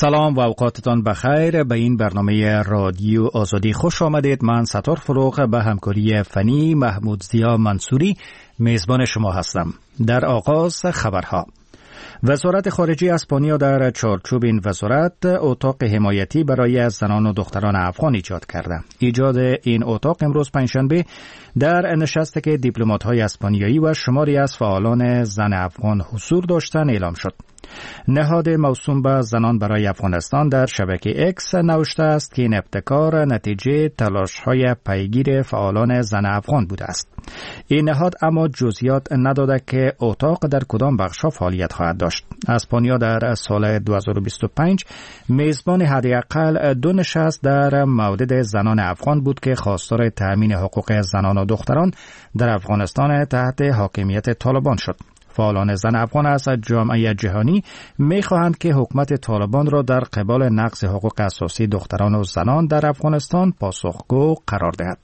سلام و اوقاتتان بخیر. به این برنامه رادیو آزادی خوش آمدید. من ستار فروغ به همکاری فنی محمود زیا منصوری میزبان شما هستم. در آغاز خبرها: وزارت خارجه اسپانیا در چارچوب این وزارت اتاق حمایتی برای زنان و دختران افغان ایجاد کرده. ایجاد این اتاق امروز پنجشنبه در نشستی که دیپلمات‌های اسپانیایی و شماری از فعالان زن افغان حضور داشتند اعلام شد. نهاد موسوم به زنان برای افغانستان در شبکه اکس نوشته است که این ابتکار نتیجه تلاش‌های پیگیر فعالان زن افغان بوده است. این نهاد اما جزئیات نداده که اتاق در کدام بخش‌ها فعالیت خواهد داشت. اسپانیا در سال 2025 میزبان حداقل 2 نشست در مورد زنان افغان بود که خواستار تأمین حقوق زنان و دختران در افغانستان تحت حاکمیت طالبان شد. فعالان زن افغان از جامعه جهانی می‌خواهند که حکومت طالبان را در قبال نقض حقوق اساسی دختران و زنان در افغانستان پاسخگو قرار دهد.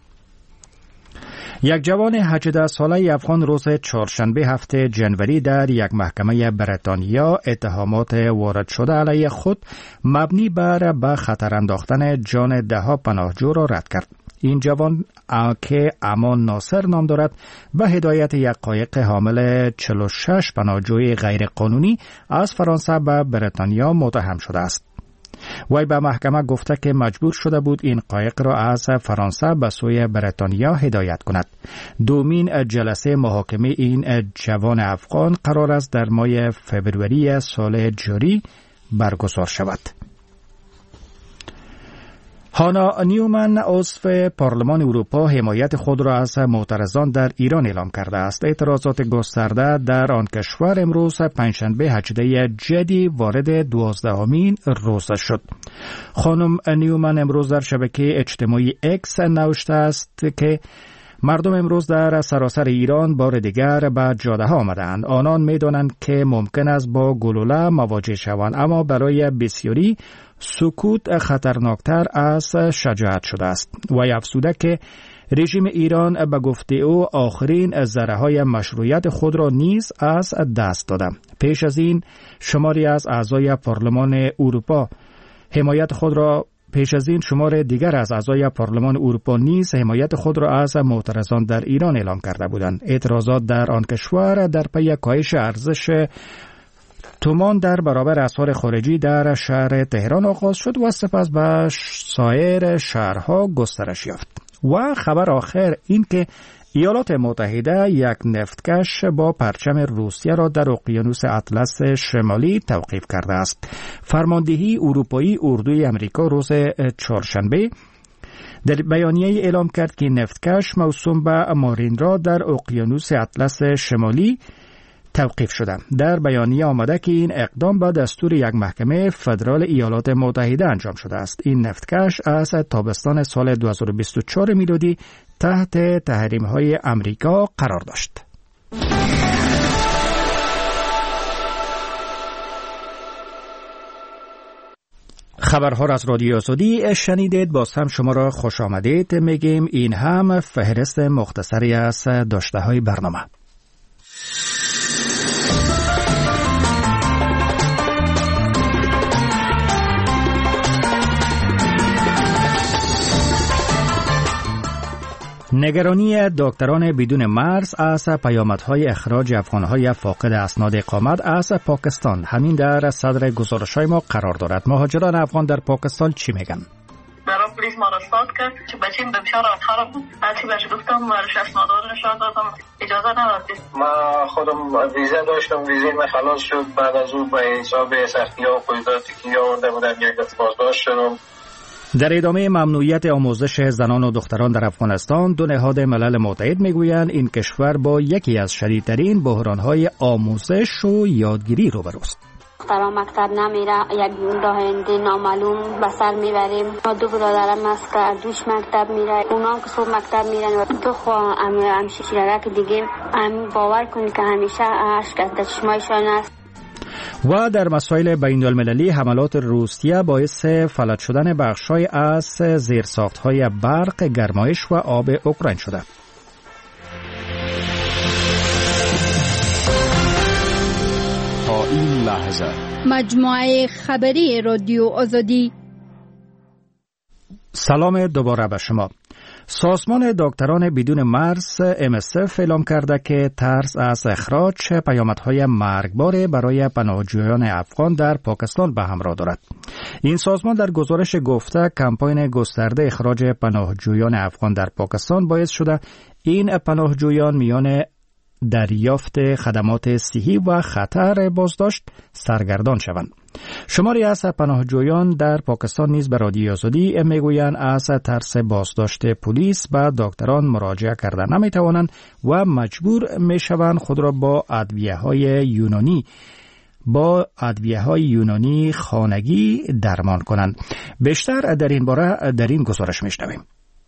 یک جوان 18 ساله افغان روز چهارشنبه 7 جنوری در یک محکمه بریتانیا اتهامات وارد شده علیه خود مبنی بر به خطر انداختن جان ده‌ها پناهجو را رد کرد. این جوان که امان ناصر نام دارد به هدایت یک قایق حامل 46 پناهجوی غیر قانونی از فرانسه به بریتانیا متهم شده است. وی به محکمه گفته که مجبور شده بود این قایق را از فرانسه به سوی بریتانیا هدایت کند. دومین جلسه محاکمه این جوان افغان قرار است در ماه فوریه سال جاری برگزار شود. هانا نیومن عضو پارلمان اروپا حمایت خود را از معترضان در ایران اعلام کرده است. اعتراضات گسترده در آن کشور امروز پنجشنبه 18 جدی وارد 12مین روز شد. خانم نیومن امروز در شبکه اجتماعی اکس نوشته است که مردم امروز در سراسر ایران بار دیگر به جاده ها آمدند. آنان می دانند که ممکن است با گلوله مواجه شوند، اما برای بسیاری سکوت خطرناکتر از شجاعت شده است. وی افزوده که رژیم ایران به گفته او آخرین ذره‌های مشروعیت خود را نیز از دست داده. پیش از این شماری از اعضای پارلمان اروپا شمار دیگر از اعضای پارلمان اروپا نیز حمایت خود را از معترضان در ایران اعلام کرده بودند. اعتراضات در آن کشور در پی کاهش ارزش تومان در برابر اسعار خارجی در شهر تهران آغاز شد و سپس به سایر شهرها گسترش یافت. و خبر آخر این که ایالات متحده یک نفتکش با پرچم روسیه را در اقیانوس اطلس شمالی توقیف کرده است. فرماندهی اروپایی اردوی امریکا روز چهارشنبه در بیانیه اعلام کرد که نفتکش موسوم به مارین را در اقیانوس اطلس شمالی توقیف شده. در بیانیه آمده که این اقدام با دستور یک محکمه فدرال ایالات متحده انجام شده است. این نفتکش از تابستان سال 2024 میلادی تحت تحریم‌های امریکا قرار داشت. خبرها را از رادیو آزادی شنیدید. باز هم شما را خوش آمدید میگیم. این هم فهرست مختصری از داشته‌های برنامه. نگرانی دکتران بدون مرز از پیامدهای اخراج افغانهای فاقد اسناد اقامت از پاکستان همین در صدر گزارش‌های ما قرار دارد. مهاجران افغان در پاکستان چی میگن؟ برام پلیس ما را استاد کرد که بچیم دمشار خراب بود. هرچی بهش گفتم ورش اسنادا رو نشان دادم، اجازه نداد. ما خودم ویزا داشتم، ویزای من خلاص شد. بعد از اون به حساب سختی‌ها و قیوداتی که آورده بودم یک دفعه بازداشت شدم. در ادامه ممنوعیت آموزش زنان و دختران در افغانستان، دو نهاد ملل متحد میگویند این کشور با یکی از شدیدترین بحران‌های آموزش و یادگیری روبروست. دخترها مکتب نمیره، یک راه نامعلوم به سر میبریم. دو برادرم است که دوش مکتب میره، اونا هم که صبح مکتب میرن و تو خواهم همشیرک دیگه باور کنی که همیشه عشق از چشمایشان است. و در مسائل بین المللی حملات روسیه باعث فلج شدن بخش‌های از زیرساخت‌های برق، گرمایش و آب اوکراین شده. تا این لحظه مجموعه خبری رادیو آزادی. سلام دوباره به شما. سازمان دکتران بدون مرز MSF اعلام کرده که ترس از اخراج پیامدهای مرگبار برای پناهجویان افغان در پاکستان به همراه دارد. این سازمان در گزارش گفته کمپاین گسترده اخراج پناهجویان افغان در پاکستان باعث شده این پناهجویان میان دریافت خدمات صحی و خطر بازداشت سرگردان شوند. شماری از پناهجویان در پاکستان نیز به رادیو آزادی میگویند از ترس بازداشت پلیس به دکتران مراجعه کرده نمیتوانند و مجبور میشوند خود را با ادویه‌های یونانی خانگی درمان کنند. بیشتر در این باره در این گزارش میشنویم.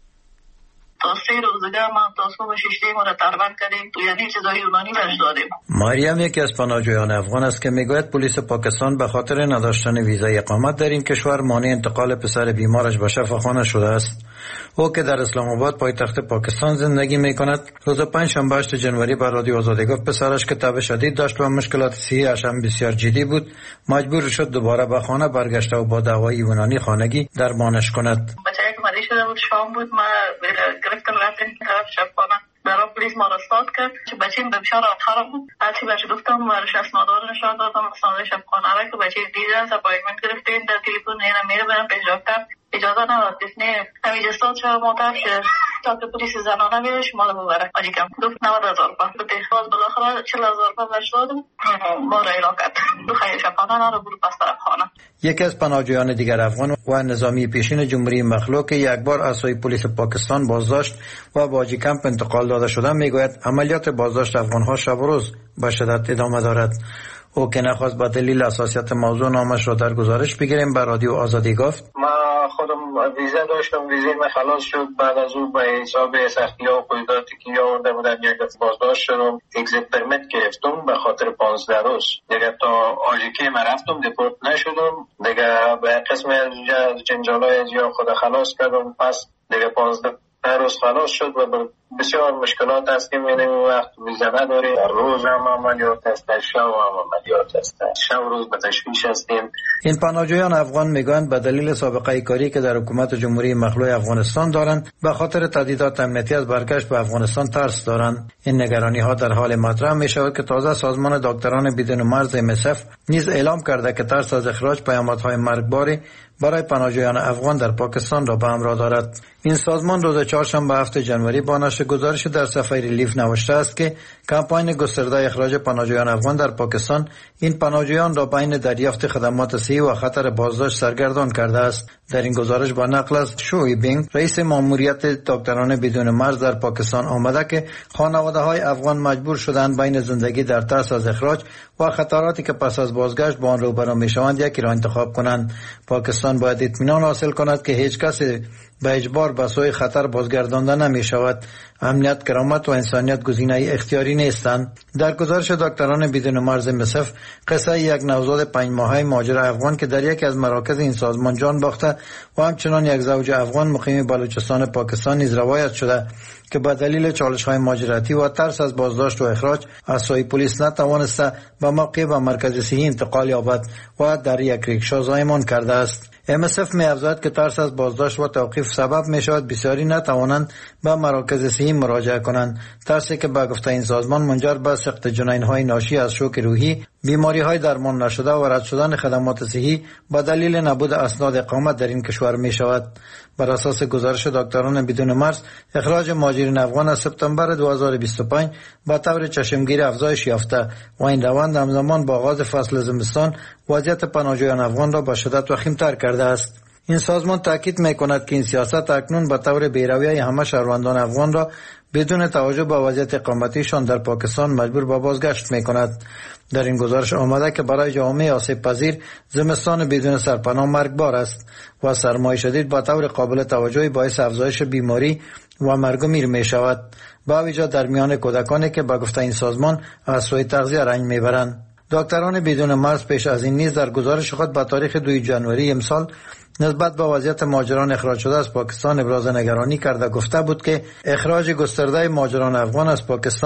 تا 3 روز دیگه ما تا صبح 6 ما را تربیت کردیم تو یعنی چیزای یونانی بهش دادیم. مریم یکی از پناهجویان افغان است که میگوید پلیس پاکستان به خاطر نداشتن ویزای اقامت در این کشور مانع انتقال پسر بیمارش به شفاخانه شده است. او که در اسلام آباد پایتخت پاکستان زندگی میکند روز 5 شنبه 8 جنوری به رادیو آزادی گفت پسرش که تب شدید داشت و مشکلات صحی‌اش هم بسیار جدی بود مجبور شد دوباره به خانه برگشته و با دوای یونانی خانگی درمانش کند. مریض شده بود، شام بود، ما گرفتم رفتیم طرف شبخانه. برای پلیس ما را استاد کرد که بچیم به بشار خراب بود. هرچی بچه گفتم ورش اسنادار نشان دادم اسناد شبخانه را که بچه دیدن اپایمنت گرفتیم در تلفن اینا میره برم پیش دکتر اجازه نداد نه همین استاد شو معترف شد تا که پلیس زنانه بیارش مال ببره آجیکم گفت 90000 روپیه به تخصاص بالاخره 40000 روپیه بهش دادم ما را ایران کرد دو خیر شبخانه را برو پس طرف خانه. یکی از پناهجویان دیگر افغان و نظامی پیشین جمهوری مخلوع که یک بار از سوی پلیس پاکستان بازداشت و به آجی کمپ انتقال داده شده میگوید عملیات بازداشت افغان‌ها شب و روز به شدت ادامه دارد. او که نخواست به دلیل حساسیت موضوع نامش را در گزارش بگیریم به رادیو آزادی گفت ما خودم ویزا داشتم، ویزای من خلاص شد. بعد از اون به حساب سختی‌ها و قیوداتی که آورده بودن یک دفعه بازداشت شدم. اگزیت پرمیت گرفتم به خاطر 15 روز دیگه تا آژیکی من رفتم دیپورت نشدم دیگه به قسم از جنجالای زیاد خود خلاص کردم. پس دیگه 15 روز خلاص شد و بسیار مشکلات هست که می‌بینیم وقت ویزا نداری. در روز هم عملیات هست، شب هم عملیات هست، شب روز به تشویش هستیم. این پناهجویان افغان میگویند به دلیل سابقه کاری که در حکومت جمهوری مخلوع افغانستان دارند به خاطر تهدیدات امنیتی از برگشت به افغانستان ترس دارند. این نگرانی ها در حال مطرح می شود که تازه سازمان دکتران بدون مرز MSF نیز اعلام کرده که ترس از اخراج پیامدهای مرگباری برای پناهجویان افغان در پاکستان را به همراه دارد. این سازمان روز چهارشنبه 7 جنوری با نشر گزارش در صفحه ریلیف نوشته است که کمپاین گسترده اخراج پناهجویان افغان در پاکستان این پناهجویان را بین دریافت خدمات صحی و خطر بازداشت سرگردان کرده است. در این گزارش با نقل از شوی بینگ رئیس ماموریت دکتران بدون مرز در پاکستان آمده که خانواده‌های افغان مجبور شدند بین زندگی در ترس از اخراج و خطراتی که پس از بازگشت با آن روبرو می‌شوند یکی را انتخاب کنند. پاکستان باید اطمینان حاصل کند که هیچ کسی به اجبار به سوی خطر بازگردانده نمی شود. امنیت، کرامت و انسانیت گزینه اختیاری نیستند. در گزارش دکتران بدون مرز MSF قصه یک نوزاد 5 ماهه مهاجر افغان که در یکی از مراکز این سازمان جان باخته و همچنان یک زوج افغان مقیم بلوچستان پاکستان نیز روایت شده که به دلیل چالش‌های مهاجرتی و ترس از بازداشت و اخراج از سوی پلیس نتوانسته به موقع به مرکز صحی انتقال یابد و در یک ریکشا زایمان کرده است. MSF می افزاید که ترس از بازداشت و توقیف سبب می شود بسیاری نتوانند به مراکز صحی مراجعه کنند. ترسی که به گفته این سازمان منجر به سقط جنین‌های ناشی از شوک روحی، بیماری‌های درمان نشده و رد شدن خدمات صحی به دلیل نبود اسناد اقامت در این کشور می شود. بر اساس گزارش دکتران بدون مرز، اخراج مهاجرین افغان از سپتامبر 2025 به طور چشمگیر افزایش یافته و این روند همزمان با آغاز فصل زمستان وضعیت پناهجویان افغان را به شدت وخیم‌تر کرده است. این سازمان تاکید می‌کند که این سیاست اکنون به طور بی‌رویه همه شهروندان افغان را بدون توجه به وضعیت اقامتیشان در پاکستان مجبور به بازگشت می‌کند. در این گزارش آمده که برای جامعه آسیب پذیر زمستان بدون سرپناه مرگبار است و سرمای شدید با طور قابل توجهی باعث افزایش بیماری و مرگ و میر می شود، با ویژه در میان کودکانی که به گفته این سازمان از سوی تغذیه رنج میبرند. دکتران بدون مرز پیش از این نیز در گزارش خود به تاریخ 2 جنوری امسال نسبت به وضعیت مهاجران اخراج شده از پاکستان ابراز نگرانی کرده گفته بود که اخراج گسترده مهاجران افغان از پاکستان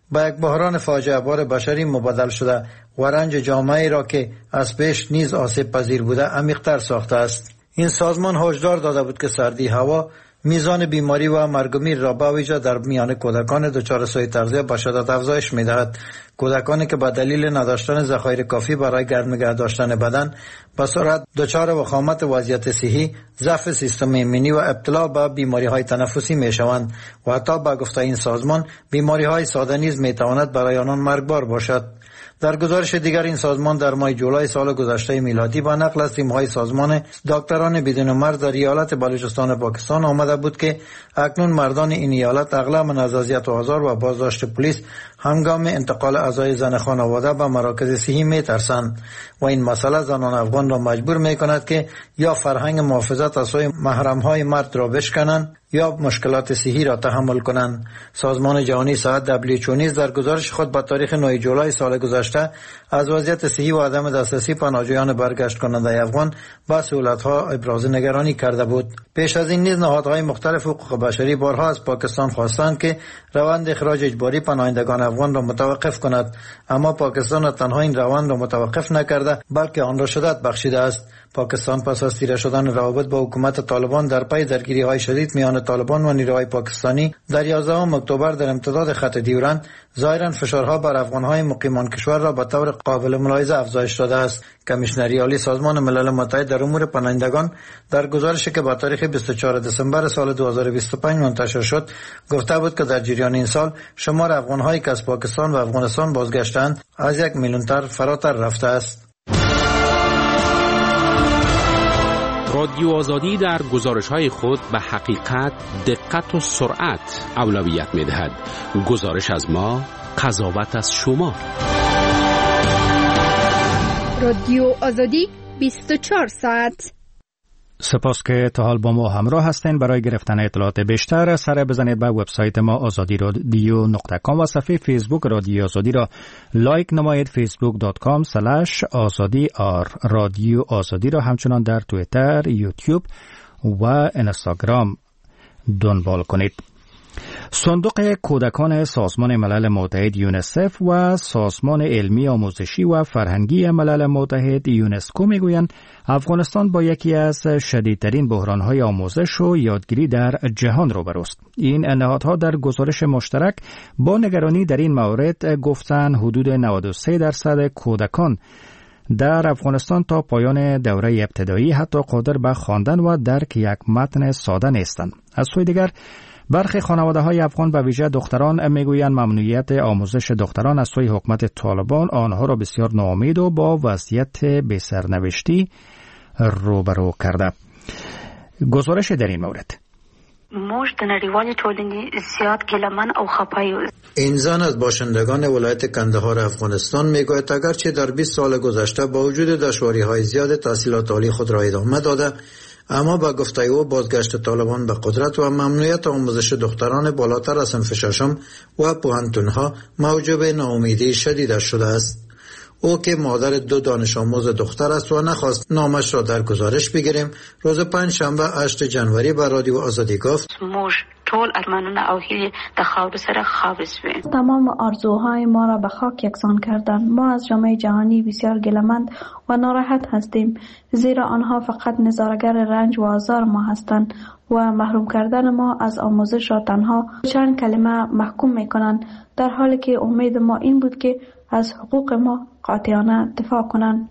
با یک بحران فاجعه بار بشری مبادل شده و رنج جامعه را که از پیش نیز آسیب پذیر بوده عمیق‌تر ساخته است. این سازمان هشدار داده بود که سردی هوا میزان بیماری و مرگ و میر را به ویژه در میان کودکان دچار سوء تغذیه به شدت افزایش می‌دهد. کودکانی که به دلیل نداشتن ذخایر کافی برای گرم نگه داشتن بدن به سرعت دچار وخامت وضعیت صحی، ضعف سیستم ایمنی و ابتلا به بیماری‌های تنفسی می‌شوند و حتی به گفته این سازمان بیماری‌های ساده نیز می‌تواند برای آنان مرگبار باشد. در گزارش دیگر این سازمان در ماه جولای سال گذشته میلادی با نقل از تیم‌های سازمان دکتران بدون مرز در ایالت بلوچستان پاکستان آمده بود که اکنون مردان این ایالت اغلب از اذیت و آزار و بازداشت پلیس هنگام انتقال اعضای زن خانواده به مراکز صحی می‌ترسند و این مسئله زنان افغان را مجبور می‌کند که یا فرهنگ محافظت از سوی محرم‌های مرد را بشکنند یا مشکلات صحی را تحمل کنند. سازمان جهانی صحت WHO نیز در گزارش خود با تاریخ 9 جولای سال گذشته از وضعیت صحی و عدم دسترسی پناهجویان برگشت کننده افغان با سهولت‌ها ابراز نگرانی کرده بود. پیش از این نیز نهادهای مختلف حقوق بشری بارها از پاکستان خواستند که روند اخراج اجباری پناهندگان افغان را متوقف کند، اما پاکستان تنها این روند را متوقف نکرده بلکه آن را شدت بخشیده است. پاکستان پس از تیره شدن روابط با حکومت طالبان در پی درگیری‌های شدید میان طالبان و نیروهای پاکستانی در 11 اکتبر در امتداد خط دیورند ظاهراً فشارها بر افغان‌های مقیمان کشور را به طور قابل ملاحظه افزایش داده است. کمیشنری عالی سازمان ملل متحد در امور پناهندگان در گزارشی که با تاریخ 24 دسامبر سال 2025 منتشر شد گفته بود که در جریان این سال شمار افغان‌هایی که از پاکستان و افغانستان بازگشتند از 1 میلیون فراتر رفته است. رادیو آزادی در گزارش‌های خود به حقیقت، دقت و سرعت اولویت می‌دهد. گزارش از ما، قضاوت از شما. رادیو آزادی 24 ساعت. سپاس که تا حال با ما همراه هستین. برای گرفتن اطلاعات بیشتر سر بزنید به وبسایت ما azadi.radio.com و صفحه فیسبوک رادیو آزادی را لایک نمایید. facebook.com/azadi رادیو آزادی را همچنان در توییتر، یوتیوب و اینستاگرام دنبال کنید. صندوق کودکان سازمان ملل متحد یونسف و سازمان علمی آموزشی و فرهنگی ملل متحد یونسکو میگویند افغانستان با یکی از شدیدترین بحران‌های آموزش و یادگیری در جهان روبروست. این نهادها در گزارش مشترک با نگرانی در این مورد گفتند حدود 93% کودکان در افغانستان تا پایان دوره ابتدایی حتی قادر به خواندن و درک یک متن ساده نیستند. از سوی دیگر برخی خانواده‌های افغان به ویژه دختران میگویند ممنوعیت آموزش دختران از سوی حکومت طالبان آنها را بسیار ناامید و با وضعیت بی‌سرنوشتی روبرو کرده. گزارش در این مورد موږ د نړیوالې ټولنې زیات ګیلمن او خفه یو. این زن از باشندگان ولایت کندهار افغانستان میگوید اگرچه در 20 سال گذشته با وجود دشواری‌های زیاد تحصیلات عالی خود را ادامه داده، اما با گفته او بازگشت طالبان به قدرت و ممنوعیت آموزش دختران بالاتر از صنف ششم و پوهنتون‌ها موجب ناامیدی شدیدش شده است. او که مادر 2 دانش آموز دختر است و نخواست نامش را در گزارش بگیریم، روز 5 شنبه 8 جنوری به رادیو آزادی گفت ټول ارمانونه او هیلې د خاورو سره خاورې شوې. تمام آرزوهای ما را به خاک یکسان کردند. ما از جامعه جهانی بسیار گله‌مند و ناراحت هستیم، زیرا آنها فقط نظاره‌گر رنج و آزار ما هستند و محروم کردن ما از آموزش را تنها چند کلمه محکوم می‌کنند، در حالی که امید ما این بود که از حقوق ما قاطعانه دفاع کنند.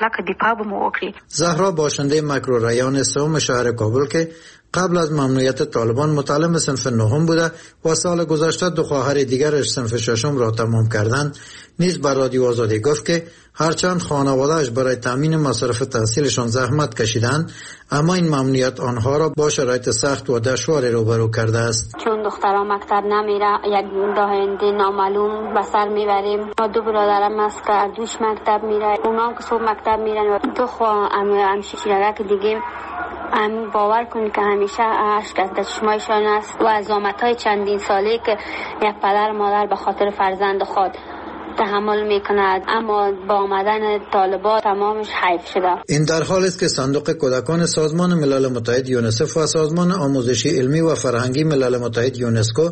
زهرا باشنده مکروریان سوم شهر کابل که قبل از ممنوعیت طالبان متعلم صنف 9 بوده و سال گذشته 2 خواهر دیگرش صنف 6 را تمام کردند، نیز بر رادیو آزادی گفت که هرچند خانواده‌اش برای تامین مصارف تحصیلشان زحمت کشیدند، اما این ممنوعیت آنها را با شرایط سخت و دشواری روبرو کرده است. چون دخترها مکتب نمیره، یک راه آینده نامعلوم به سر میبریم. 2 برادرم است که دوش مکتب میره، اونا که صبح مکتب میرن و 2 همشیرک دیگه باور کنید که همیشه اشک از چشمایشان است و عزامت‌های چندین ساله که یک پدر مادر به خاطر فرزند خود تحمل میکند، اما با آمدن طالبان تمامش حیف شده. این در حالی است که صندوق کودکان سازمان ملل متحد یونسف و سازمان آموزشی علمی و فرهنگی ملل متحد یونسکو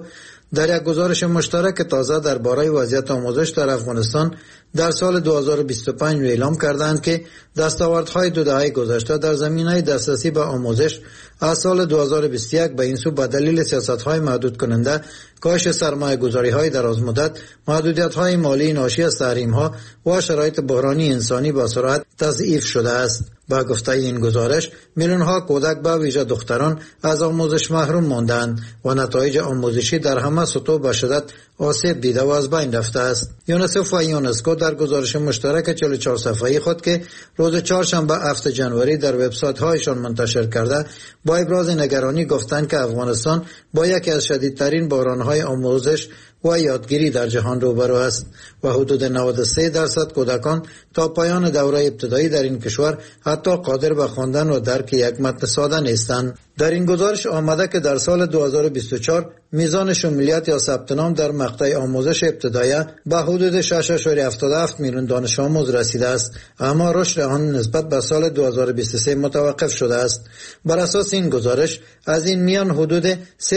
در یک گزارش مشترک تازه درباره وضعیت آموزش در افغانستان در سال 2025 اعلام کردند که دستاوردهای دو دهه گذشته در زمینه دسترسی به آموزش از سال 2021 به این سو به دلیل سیاست‌های محدود کننده، کاهش سرمایه‌گذاری‌های درازمدت، محدودیت‌های مالی ناشی از تحریم‌ها و شرایط بحرانی انسانی با سرعت تضعیف شده است. با گفته این گزارش، میلیون‌ها کودک به ویژه دختران از آموزش محروم ماندند و نتایج آموزشی در همه سطوح به شدت آسیب دیده و از بین رفته است. یونیسف و یونسکو در گزارش مشترک 44 صفحه‌ای خود که روز چهارشنبه 7 جنوری در وبسایت‌هایشان منتشر کرده، با ابراز نگرانی گفتند که افغانستان با یکی از شدیدترین بحران‌های آموزش و یادگیری در جهان روبرو است و حدود 93% کودکان تا پایان دوره ابتدایی در این کشور حتی قادر به خواندن و درک یک متن ساده نیستند. در این گزارش آمده که در سال 2024 میزان شمولیت یا ثبت نام در مقطع آموزش ابتدایی به حدود 6.77 میلیون دانش آموز رسیده است، اما رشد آن نسبت به سال 2023 متوقف شده است. بر اساس این گزارش از این میان حدود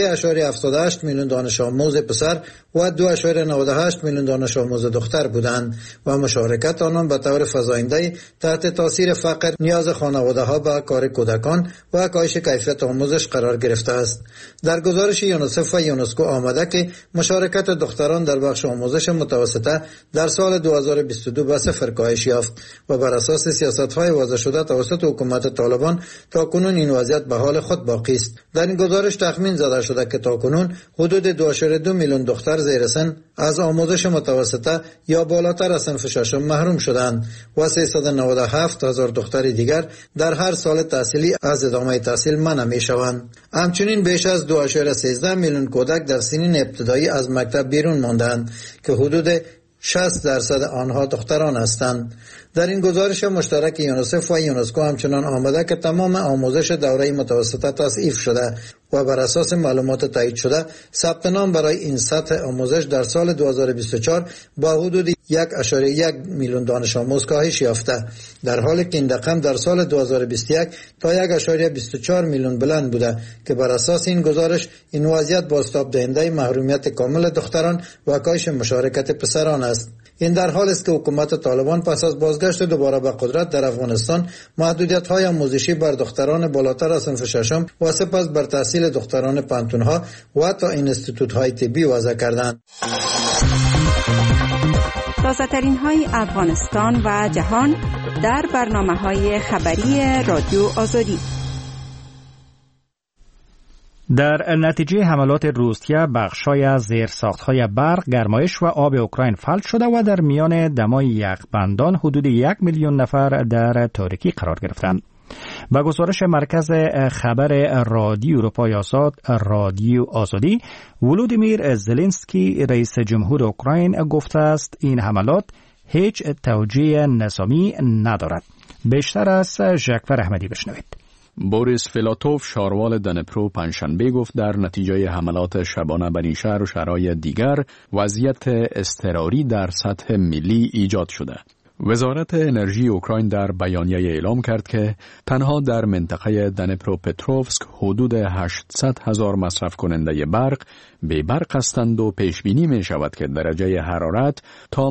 3.78 میلیون دانش آموز پسر و 2.98 میلیون دانش آموز دختر بودند و مشارکت آنان به طور فزاینده تحت تاثیر فقر، نیاز خانواده‌ها به کار کودکان و کاهش کیفیت آموزش قرار گرفته است. در گزارش یونیسف و یونسکو آمده که مشارکت دختران در بخش آموزش متوسطه در سال 2022 به صفر کاهش یافت و بر اساس سیاست‌های وضع شده توسط حکومت طالبان تاکنون این وضعیت به حال خود باقی است. در این گزارش تخمین زده شده که تاکنون حدود 2.2 میلیون دختر زیر سن از آموزش متوسطه یا بالاتر از صنف ششم محروم شدند و 397,000 دختر دیگر در هر سال تحصیلی از ادامه تحصیل منع می‌شوند. همچنین بیش از 2.13 میلیون کودک در سنین ابتدایی از مکتب بیرون ماندند که حدود 60% آنها دختران هستند. در این گزارش مشترک یونیسف و یونسکو همچنان آمده که تمام آموزش دوره متوسطه تضعیف شده و بر اساس معلومات تایید شده ثبت نام برای این سطح آموزش در سال 2024 با حدود 1.1 میلیون دانش آموز کاهش یافته، در حالی که این رقم در سال 2021 تا 1.24 میلیون بلند بوده که بر اساس این گزارش این وضعیت بازتاب دهنده محرومیت کامل دختران و کاهش مشارکت پسران است. این در حالی است که حکومت طالبان پس از بازگشت دوباره به قدرت در افغانستان محدودیت‌های آموزشی بر دختران بالاتر از صنف ششم و سپس بر تحصیل دختران پانتون‌ها و تا اینستیتوت‌های طبی وضع کردند. تازه‌ترین های افغانستان و جهان در برنامه‌های خبری رادیو آزادی. در نتیجه حملات روسیه بخشای از زیرساخت‌های برق، گرمایش و آب اوکراین فلج شده و در میان دمای یخبندان حدود 1 میلیون نفر در تاریکی قرار گرفتند. با گزارش مرکز خبر رادیو اروپای آزاد رادیو آزادی، ولودیمیر زلنسکی رئیس جمهور اوکراین گفته است این حملات هیچ توجیه نظامی ندارد. بیشتر از ژکفر احمدی بشنوید. بوریس فیلاتوف شاروال دنپرو پنجشنبه گفت در نتیجه حملات شبانه بر این شهر و شهرهای دیگر وضعیت اضطراری در سطح ملی ایجاد شده. وزارت انرژی اوکراین در بیانیه اعلام کرد که تنها در منطقه دنپروپتروفسک حدود 800,000 مصرف کننده برق به برق هستند و پیش بینی می شود که درجه حرارت تا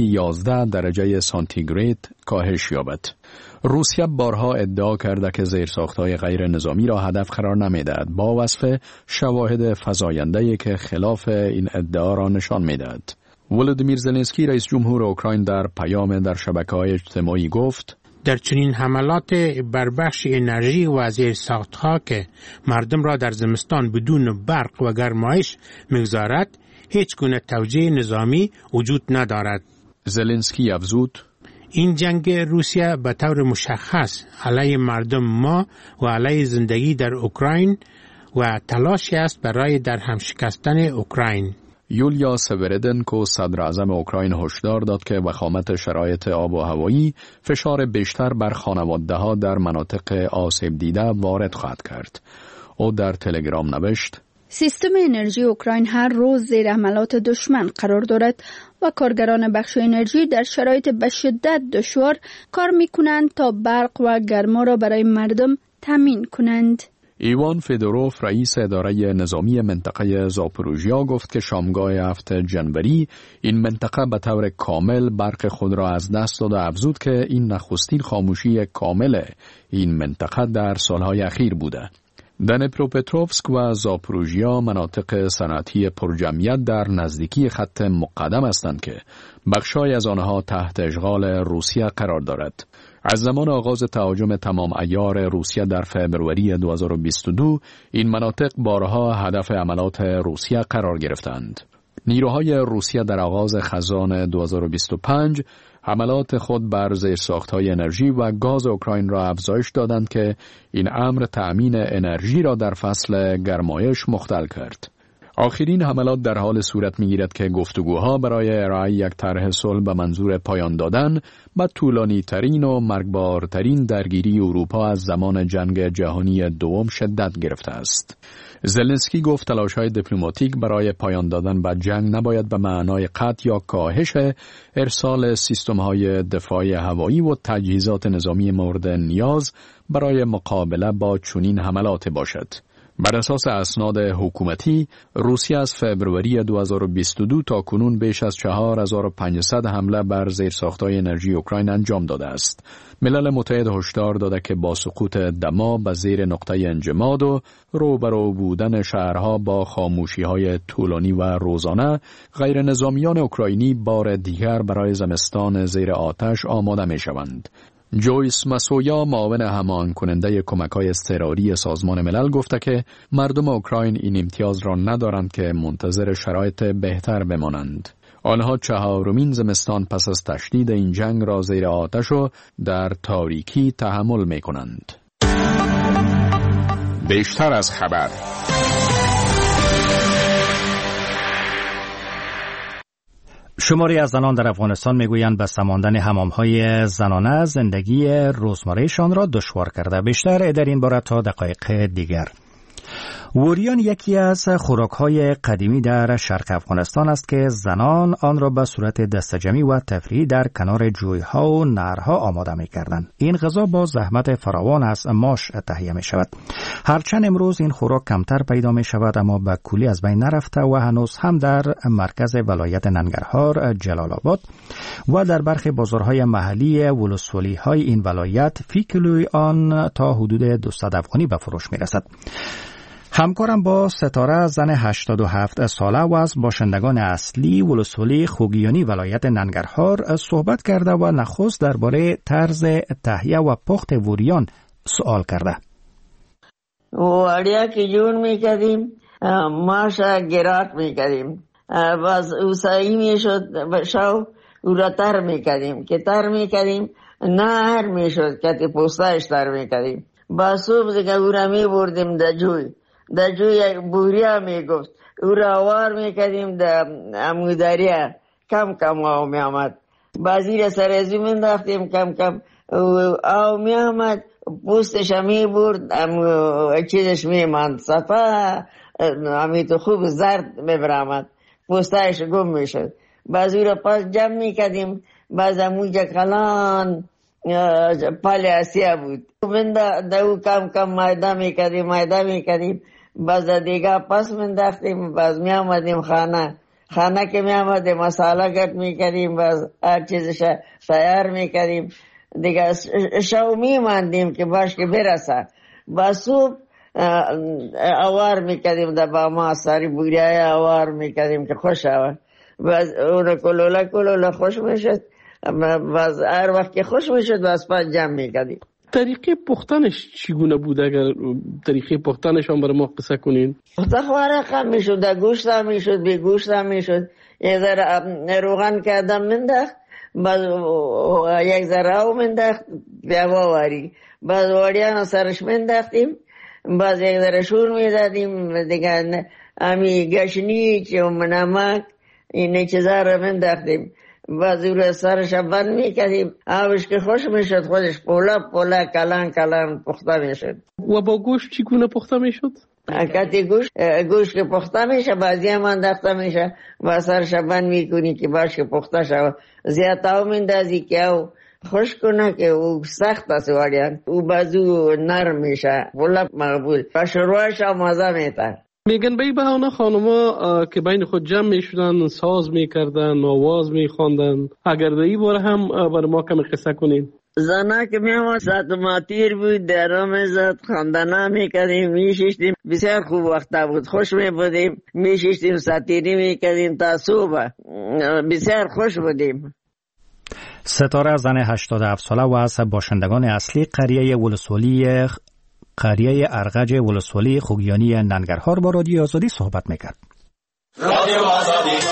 -11 درجه سانتیگراد کاهش یابد. روسیه بارها ادعا کرده که زیرساخت‌های غیر نظامی را هدف قرار نمی‌دهد، با وصف شواهد فزاینده‌ای که خلاف این ادعا را نشان می‌دهد. ولودیمیر زلنسکی رئیس جمهور اوکراین در پیام در شبکه‌های اجتماعی گفت: در چنین حملات بر بخش انرژی و زیرساخت‌ها که مردم را در زمستان بدون برق و گرمایش می‌گذارد، هیچ گونه توجیه نظامی وجود ندارد. زلنسکی افزود: این جنگ روسیه به طور مشخص علیه مردم ما و علیه زندگی در اوکراین و تلاشی است برای در هم شکستن اوکراین. یولیا سوردنکو صدر اعظم اوکراین هشدار داد که وخامت شرایط آب و هوایی فشار بیشتر بر خانواده‌ها در مناطق آسیب دیده وارد خواهد کرد. او در تلگرام نوشت: سیستم انرژی اوکراین هر روز زیر حملات دشمن قرار دارد و کارگران بخش انرژی در شرایط به شدت دشوار کار می کنند تا برق و گرما را برای مردم تامین کنند. ایوان فدوروف رئیس اداره نظامی منطقه زاپوروژیا گفت که شامگاه 7 جنوری این منطقه به طور کامل برق خود را از دست داد و افزود که این نخستین خاموشی کامل این منطقه در سالهای اخیر بوده. دنپروپتروفسک و زاپوروژیا مناطق صنعتی پرجمعیت در نزدیکی خط مقدم هستند که بخشای از آنها تحت اشغال روسیه قرار دارد. از زمان آغاز تهاجم تمام عیار روسیه در فوریه 2022 این مناطق بارها هدف حملات روسیه قرار گرفتند. نیروهای روسیه در آغاز خزان 2025 حملات خود بر زیرساخت‌های انرژی و گاز اوکراین را افزایش دادند که این امر تأمین انرژی را در فصل گرمایش مختل کرد. آخرین حملات در حال صورت می‌گیرد که گفتگوها برای ارائه یک طرح صلح به منظور پایان دادن به طولانی‌ترین و مرگبارترین درگیری اروپا از زمان جنگ جهانی دوم شدت گرفته است. زلنسکی گفت تلاش‌های دیپلماتیک برای پایان دادن به جنگ نباید به معنای قطع یا کاهش ارسال سیستم‌های دفاعی هوایی و تجهیزات نظامی مورد نیاز برای مقابله با چنین حملات باشد. بر اساس اسناد حکومتی، روسیه از فوریه 2022 تا کنون بیش از 4500 حمله بر زیرساخت‌های انرژی اوکراین انجام داده است. ملل متحد هشدار داده که با سقوط دما به زیر نقطه انجماد و روبرو بودن شهرها با خاموشی‌های طولانی و روزانه، غیر نظامیان اوکراینی بار دیگر برای زمستان زیر آتش آماده می‌شوند. جویس مسویا معاون هماهنگ کننده کمک‌های اضطراری سازمان ملل گفته که مردم اوکراین این امتیاز را ندارند که منتظر شرایط بهتر بمانند. آنها 4مین زمستان پس از تشدید این جنگ را زیر آتش و در تاریکی تحمل می‌کنند. بیشتر از خبر. شماری از زنان در افغانستان میگویند به سماندن حمام‌های زنانه زندگی روزمرهشان را دشوار کرده. بیشتر در این باره تا دقایق دیگر. وریان یکی از خوراک‌های قدیمی در شرق افغانستان است که زنان آن را به صورت دسته‌جمعی و تفریحی در کنار جوی‌ها و نهرها آماده می‌کردند. این غذا با زحمت فراوان از ماش تهیه می‌شود. هرچند امروز این خوراک کمتر پیدا می‌شود، اما به کلی از بین نرفته و هنوز هم در مرکز ولایت ننگرهار، جلال آباد و در برخی بازارهای محلی ولسوالی‌های این ولایت فی کیلوی آن تا حدود 200 افغانی به فروش می‌رسد. همکارم با ستاره زن 87 ساله و از باشندگان اصلی ولسوالی خوگیانی ولایت ننگرهار صحبت کرده و نخست درباره طرز تهیه و پخت وریان سوال کرده. واریا که جون میکردیم، ماشا گرات میکردیم، باز اوسایی میشد شو او را تر میکردیم که تر میکردیم نهر میشد که پوستایش تر میکردیم. با صبح دیگه او را میبردیم در جوی بوریا میگفت او را آوار میکردیم در اموداریا کم کم آو میامد. بازی را سر ازی منداختیم کم کم آو میامد، پوستش میبرد چیزش میماند صفا همی تو خوب زرد میبرامد، پوستایش گم میشد. بازی را پس جمع میکردیم، باز اموجه کلان پال اسیا بود من دو کم کم مایده میکردیم باز دیگه پس منداختیم. باز می آمدیم خانه که می آمدیم مساله گرد میکردیم، باز هر چیزش تیار میکردیم دیگه. شو می ماندیم که باش که برسه. باز صبح اوار میکردیم در با ما ساری بوریای اوار میکردیم که خوش آورد. باز اون کلوله خوش میشد. باز هر وقت که خوش میشد باز پس جمع میکردیم. طریقه پختنش چگونه بود؟ اگر طریقه پختنش هم برای ما قصه کنین. خواره کم میشد، در گوشت هم میشد، بی گوشت هم میشد. یک ذره روغن که آدم منداخت، باز یک ذره او منداخت بیاوا واری، باز واریان سرش منداختیم، باز یک ذره شور میدادیم دیگه. امی گشنیچ و نمک این چیزا رو منداختیم، باز او رو سرش بند میکردیم. آبش که خوش میشد خودش پولا کلان پخته میشد. و با گوشت چگونه پخته میشد؟ کتی گوشت که پخته میشه بعضی هم انداخته میشه و سرش بند میکنی که باش که پخته شد. زیاد او مندازی که او خوش کنه که او سخت است واقعا، او بازو نرم میشه، ولی مقبول و شروعش هم مزه میتن. میگن به این بهانه خانما که بین خود جمع میشدن، ساز میکردن، آواز میخواندن. اگر در این باره هم برای ما کمی قصه کنین. زنها که میامد ساعتماتیر بود، درام زد، خواندنا میکردیم، میشیشتیم. بسیار خوب وقتا بود، خوش میبودیم، میشیشتیم، ساتیری میکردیم تا صبح. بسیار خوش بودیم. ستاره زن 87 ساله و از باشندگان اصلی قریه ارغج ولسوالی خوگیانی ننگرهار با رادیو آزادی صحبت میکرد. رادیو آزادی.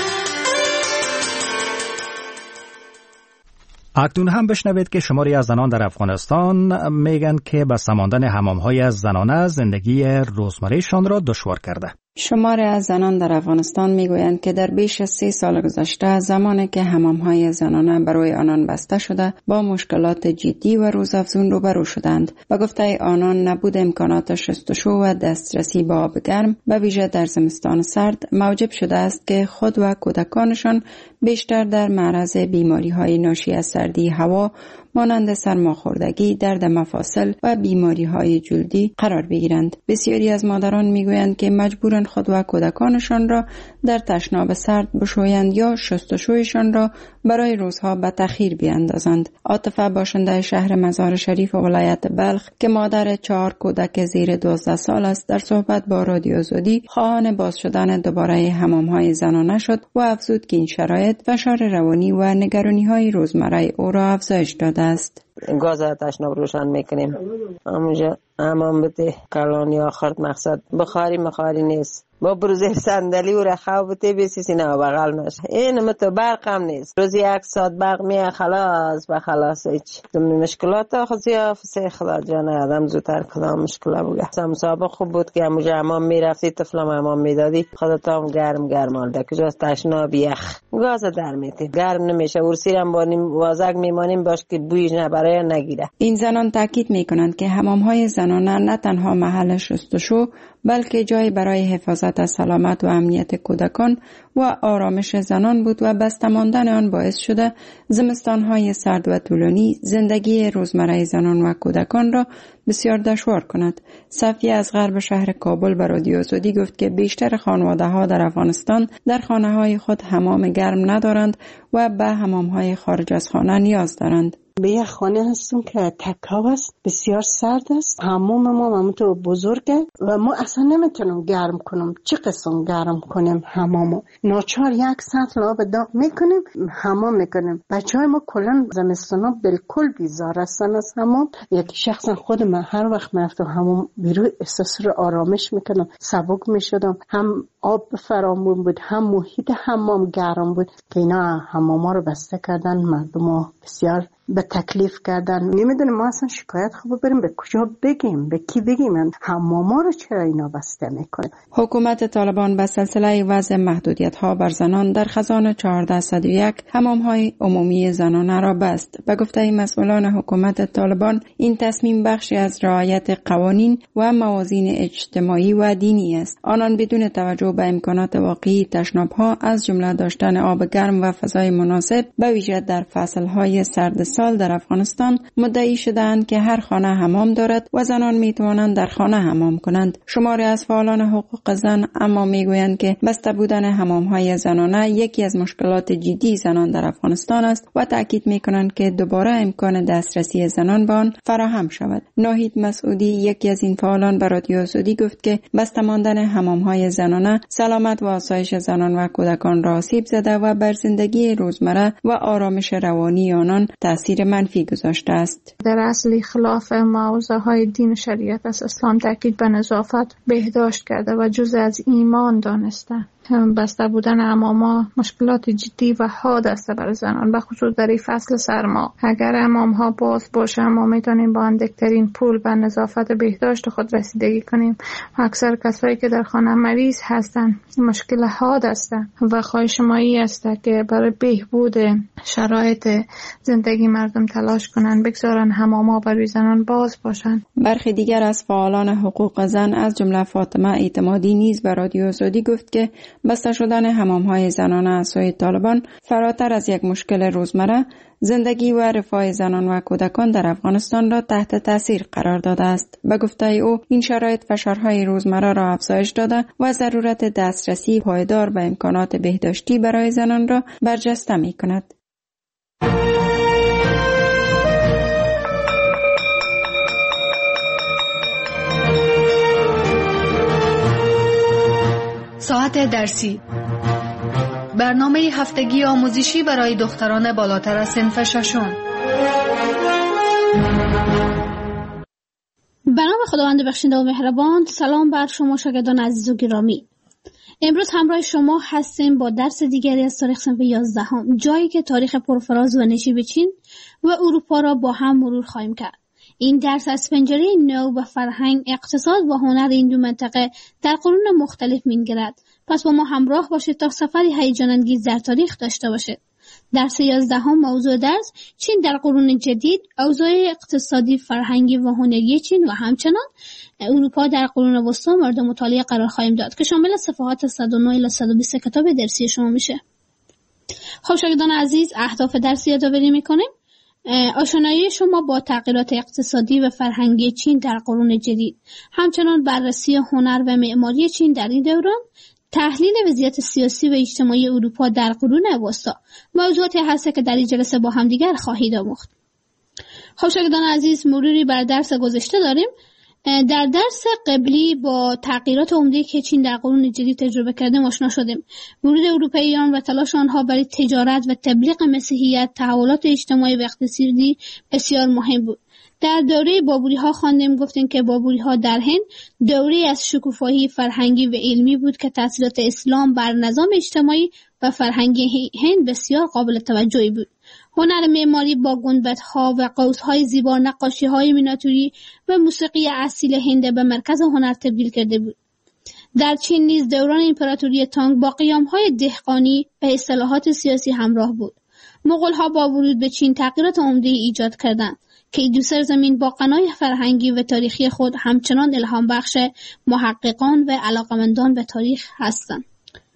اکنون هم بشنوید که شماری از زنان در افغانستان میگن که به سماندن حمام‌های زنانه زندگی روزمرهشان را دشوار کرده. شماری از زنان در افغانستان میگویند که در بیش از 30 سال گذشته زمانی که حمام‌های زنانه برای آنان بسته شده با مشکلات جدی و روزافزون روبرو شدند. به گفته آنان نبود امکانات شستشو و دسترسی به آب گرم به ویژه در زمستان سرد موجب شده است که خود و کودکانشان بیشتر در معرض بیماری‌های ناشی از سردی هوا مانند سرماخوردگی، درد مفاصل و بیماری‌های جلدی قرار بگیرند. بسیاری از مادران میگویند که مجبورند خود و کودکانشان را در تشناب سرد بشویند یا شستشویشان را برای روزها به تأخیر بیاندازند. عاطفه باشنده شهر مزار شریف و ولایت بلخ که مادر 4 کودک زیر 12 سال است، در صحبت با رادیو آزادی خواهان باز شدن دوباره حمام‌های زنانه شد و افزود که این شرایط فشار روانی و نگرانی‌های روزمره او را افزایش داده است. گاز تشناب روشن میکنیم، همونجا حمام بده کلانی آخرت مقصد بخاری نیست، با بروزه صندلی و رخاو بده بیسیسی نه بغل نشه. این متو برق هم نیست، روزی 1 ساعت برق میه خلاص به خلاص هیچ مشکلات خزیاف سه خدا جان آدم زودتر کدام مشکل بوده. مسابقه خوب بود که همونجا حمام میرفتی، طفلم حمام میدادی، خودت هم گرم آلده کجا تشناب یخ گاز در میتیم، گرم نمیشه. ورسیرم بانیم وازک میمانیم باش که بویش برای نگیره. این زنان تاکید میکنند که حمام‌های زنانه نه تنها محل شستشو بلکه جای برای حفاظت از سلامت و امنیت کودکان و آرامش زنان بود و بسته ماندن آن باعث شده زمستان‌های سرد و طولانی زندگی روزمره زنان و کودکان را بسیار دشوار کند. صفیه از غرب شهر کابل به رادیو آزادی گفت که بیشتر خانواده‌ها در افغانستان در خانه‌های خود حمام گرم ندارند و به حمام‌های خارج از خانه نیاز دارند. به یک خانه هستم که تکاو است، بسیار سرد است، حمام ما همونطور بزرگه و ما اصلا نمیتونم گرم کنم. چه قسم گرم کنیم حمامو؟ ناچار 1 ساعت آب داغ میکنیم، حمام میکنیم. بچهای ما کلا زمستانا بالکل بیزار هستن از حمام. یک شخصا خود من هر وقت میرفتم حمام بیرون احساس رو آرامش میکنم، سبک میشدم. هم آب فراوون بود، هم محیط حمام گرم بود که اینا حماما رو بسته کردن، مردم بسیار به تکلیف کردن. نمیدونم ما اصلا شکایت خوب بریم به کجا بگیم، به کی بگیم؟ حماما رو چرا اینا بسته میکنه؟ حکومت طالبان به سلسله وضع محدودیت ها بر زنان در خزان 1401 حمام‌های عمومی زنانه را بست. به گفته مسئولان حکومت طالبان این تصمیم بخشی از رعایت قوانین و موازین اجتماعی و دینی است. آنان بدون توجه به امکانات واقعی تشناب‌ها از جمله داشتن آب گرم و فضای مناسب به ویژه در فصل‌های سرد سال در افغانستان مدعی شدند که هر خانه حمام دارد و زنان می توانند در خانه حمام کنند. شماری از فعالان حقوق زن اما می گویند که بسته بودن حمام‌های زنانه یکی از مشکلات جدی زنان در افغانستان است و تاکید می کنند که دوباره امکان دسترسی زنان به آن فراهم شود. ناهید مسعودی یکی از این فعالان به رادیو آزادی گفت که بسته ماندن حمام‌های زنانه سلامت و آسایش زنان و کودکان را آسیب زده و بر زندگی روزمره و آرامش روانی آنان تأثیر منفی گذاشته است. در اصل خلاف موضوع های دین و شریعت است. اسلام تاکید به نظافت بهداشت کرده و جزء از ایمان دانسته. بسته بودن حمام‌ها مشکلات جدی و حاد است برای زنان، به خصوص در این فصل سرما. اگر حمام‌ها باز باشه ما میتونیم با اندکترین پول به نظافت بهداشت خود رسیدگی کنیم. اکثر کسایی که در خانه مریض هستند مشکل حاد هستند و خواهش ما این است که برای بهبود شرایط زندگی مردم تلاش کنند، بگذارن حمام‌ها برای زنان باز باشند. برخی دیگر از فعالان حقوق زن از جمله فاطمه اعتمادی نیز به رادیو آزادی گفت که بسته شدن حمام‌های زنانه از سوی طالبان فراتر از یک مشکل روزمره، زندگی و رفاه زنان و کودکان در افغانستان را تحت تاثیر قرار داده است. به گفته او، این شرایط فشارهای روزمره را افزایش داده و ضرورت دسترسی پایدار به امکانات بهداشتی برای زنان را برجسته می‌کند. ساعت درسی، برنامه هفتگی آموزشی برای دختران بالاتر از صنف ششم. به نام خداوند بخشنده و مهربان. سلام بر شما شاگردان عزیز و گرامی. امروز همراه شما هستیم با درس دیگری از تاریخ صنف 11 جایی که تاریخ پرفراز و نشیب چین و اروپا را با هم مرور خواهیم کرد. این درس از پنجره نو و فرهنگ، اقتصاد و هنر این دو منطقه در قرون مختلف می‌گردد. پس با ما همراه باشید تا سفری هیجان انگیز در تاریخ داشته باشید. درس 11 موضوع درس چین در قرون جدید، اوضاع اقتصادی، فرهنگی و هنری چین و همچنان اروپا در قرون وسطا مورد مطالعه قرار خواهیم داد که شامل صفحات 109 الی 120 کتاب درسی شما میشه. خب شاگردان عزیز، اهداف درس یادآوری می‌کنیم. آشنایی شما با تغییرات اقتصادی و فرهنگی چین در قرون جدید، همچنان بررسی هنر و معماری چین در این دوران، تحلیل وضعیت سیاسی و اجتماعی اروپا در قرون وسطا، موضوعاتی هست که در این جلسه با هم دیگر خواهید آموخت. خب شاگردان عزیز، مروری بر درس گذشته داریم. در درس قبلی با تغییرات عمده که چین در قرون جدید تجربه کردیم آشنا شدیم. ورود اروپاییان و تلاش آنها برای تجارت و تبلیغ مسیحیت، تحولات اجتماعی و اقتصادی بسیار مهم بود. در دوره بابوری ها خواندیم، گفتیم که بابوری ها در هند دوره از شکوفایی فرهنگی و علمی بود که تاثیرات اسلام بر نظام اجتماعی و فرهنگی هند بسیار قابل توجهی بود. هنر معماری با گنبدها و قوس‌های زیبا، نقاشی‌های میناتوری و موسیقی اصیل هند به مرکز هنر تبدیل کرده بود. در چین نیز دوران امپراتوری تانگ با قیام‌های دهقانی و اصلاحات سیاسی همراه بود. مغول‌ها با ورود به چین تغییرات عمده ایجاد کردند که دو سرزمین با غنای فرهنگی و تاریخی خود همچنان الهام بخش محققان و علاقمندان به تاریخ هستند.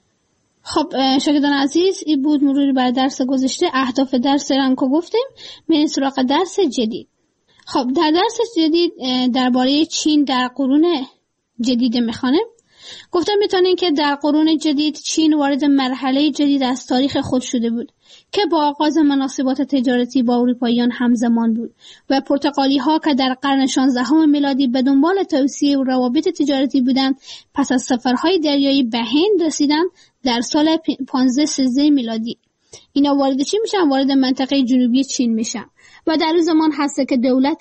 خب شاگردان عزیز، این بود مروری بر درس گذشته. اهداف درس را گفتیم. بریم سراغ درس جدید. خب در درس جدید درباره چین در قرون جدید میخوانیم. گفتم میتونیم که در قرون جدید چین وارد مرحله جدید از تاریخ خود شده بود که با آغاز مناسبات تجارتی با اروپاییان همزمان بود و پرتغالی ها که در قرن 16 میلادی به دنبال توسعه و روابط تجارتی بودند، پس از سفرهای دریایی به هند رسیدند در سال 1513 میلادی. اینا وارد چین میشن، وارد منطقه جنوبی چین میشن و در اون زمان هست که دولت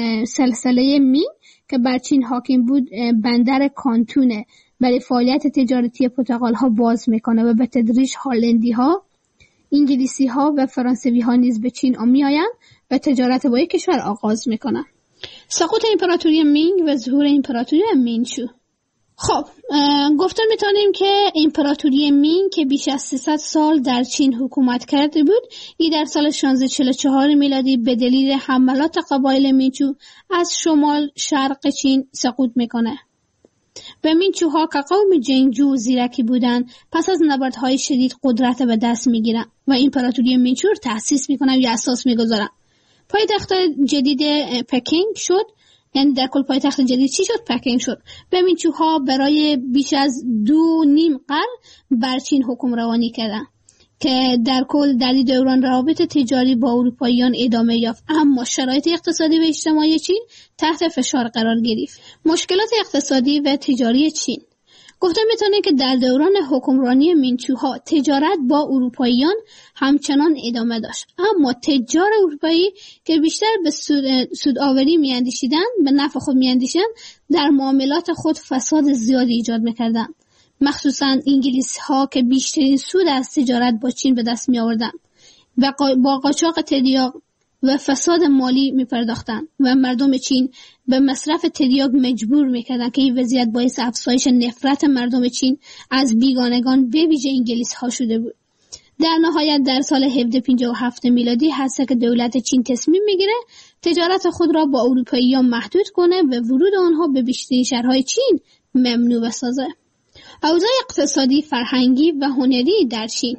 سلسله مینگ که بر چین حاکم بود بندر کانتونه برای فعالیت تجارتی پرتغال ها باز میکنه و به تدریج هلندی ها، انگلیسی ها و فرانسوی ها نیز به چین میآیند و تجارت با یک کشور آغاز میکنن. سقوط امپراتوری مینگ و ظهور امپراتوری منچو. خب گفتم میتونیم که امپراتوری مینگ که بیش از 300 سال در چین حکومت کرده بود، این در سال 1644 میلادی به دلیل حملات قبایل منچو از شمال شرق چین سقوط میکنه. و منچوها که قوم جنگجو و زیرکی بودند، پس از نبردهای شدید قدرت به دست میگیرن و امپراتوری منچو رو تأسیس میکنن یا اساس میگذارن. پایتخت جدید پکینگ شد. یعنی در کل پایتخت جدید چی شد؟ پکینگ شد. و منچوها برای بیش از 2.5 قرن بر چین حکمرانی کردند که در کل در این دوران روابط تجاری با اروپاییان ادامه یافت، اما شرایط اقتصادی و اجتماعی چین تحت فشار قرار گرفت. مشکلات اقتصادی و تجاری چین. گفتم میتونه که در دوران حکمرانی منچوها تجارت با اروپاییان همچنان ادامه داشت، اما تجار اروپایی که بیشتر به سودآوری میاندیشیدند، به نفع خود میاندیشیدند، در معاملات خود فساد زیادی ایجاد میکردند. مخصوصا انگلیس ها که بیشترین سود از تجارت با چین به دست می آوردند و با قاچاق تریاک و فساد مالی می پرداختند و مردم چین به مصرف تریاک مجبور می کردند که این وضعیت باعث افزایش نفرت مردم چین از بیگانگان به ویژه انگلیس ها شده بود. در نهایت در سال 1757 میلادی هست که دولت چین تصمیم می گیره تجارت خود را با اروپاییان محدود کنه و ورود آنها به بیشترین شهرهای چین ممنوع بسازه. اوضاع اقتصادی، فرهنگی و هنری در چین.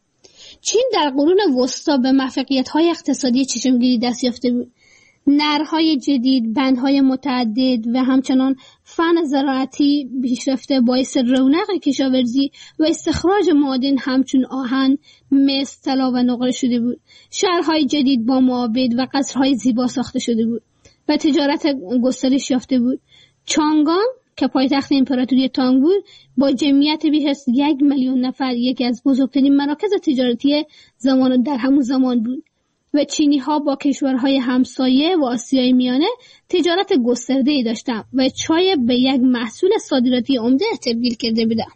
چین در قرون وسطا به موفقیت‌های اقتصادی چشمگیری دست یافته بود. نرهای جدید، بندهای متعدد و همچنان فن زراعتی پیشرفته باعث رونق کشاورزی و استخراج معادن همچون آهن، مس، طلا و نقره شده بود. شهرهای جدید با معابد و قصرهای زیبا ساخته شده بود و تجارت گسترش یافته بود. چانگان که پایتخت امپراتوری تانگ بود، با جمعیت بیش از 1 میلیون نفر یکی از بزرگترین مراکز تجارتی زمان در همون زمان بود و چینی ها با کشورهای همسایه و آسیای میانه تجارت گسترده‌ای داشتند و چای به یک محصول صادراتی عمده تبدیل کرده بودند.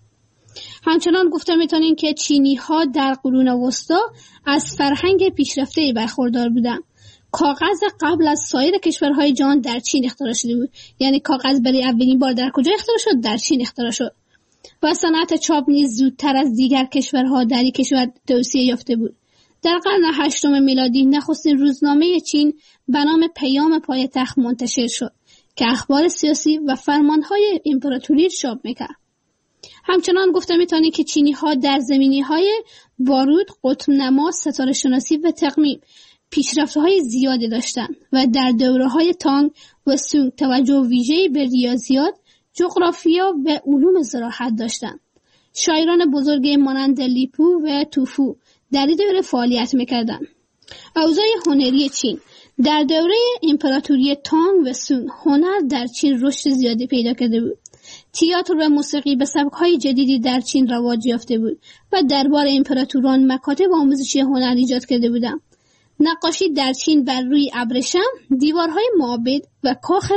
همچنان گفته میتونیم که چینی ها در قرون وسطا از فرهنگ پیشرفته‌ای برخوردار بودند. کاغذ قبل از سایر کشورهای جهان در چین اختراع شده بود. یعنی کاغذ برای اولین بار در کجا اختراع شد؟ در چین اختراع شد. و صنعت چاپ نیز زودتر از دیگر کشورها در این کشور توسعه یافته بود. در قرن 8 میلادی نخستین روزنامه چین به نام پیام پایتخت منتشر شد که اخبار سیاسی و فرمانهای امپراتوری چاپ میکرد. همچنان گفته میتونی که چینی ها در زمینه‌های بارود، قطب نما، ستاره شناسی و تقویم پیشرفت‌های زیادی داشتند و در دوره‌های تانگ و سونگ توجه ویژه‌ای به ریاضیات، جغرافیا و علوم زراعت داشتند. شاعران بزرگی مانند لیپو و توفو در این دوره فعالیت می‌کردند. اوضاع هنری چین در دوره امپراتوری تانگ و سونگ هنر در چین رشد زیادی پیدا کرده بود. تئاتر و موسیقی به سبک‌های جدیدی در چین رواج یافته بود و دربار امپراتوران مکاتب آموزشی هنر ایجاد کرده بودند. نقاشی در چین بر روی ابریشم، دیوارهای معابد و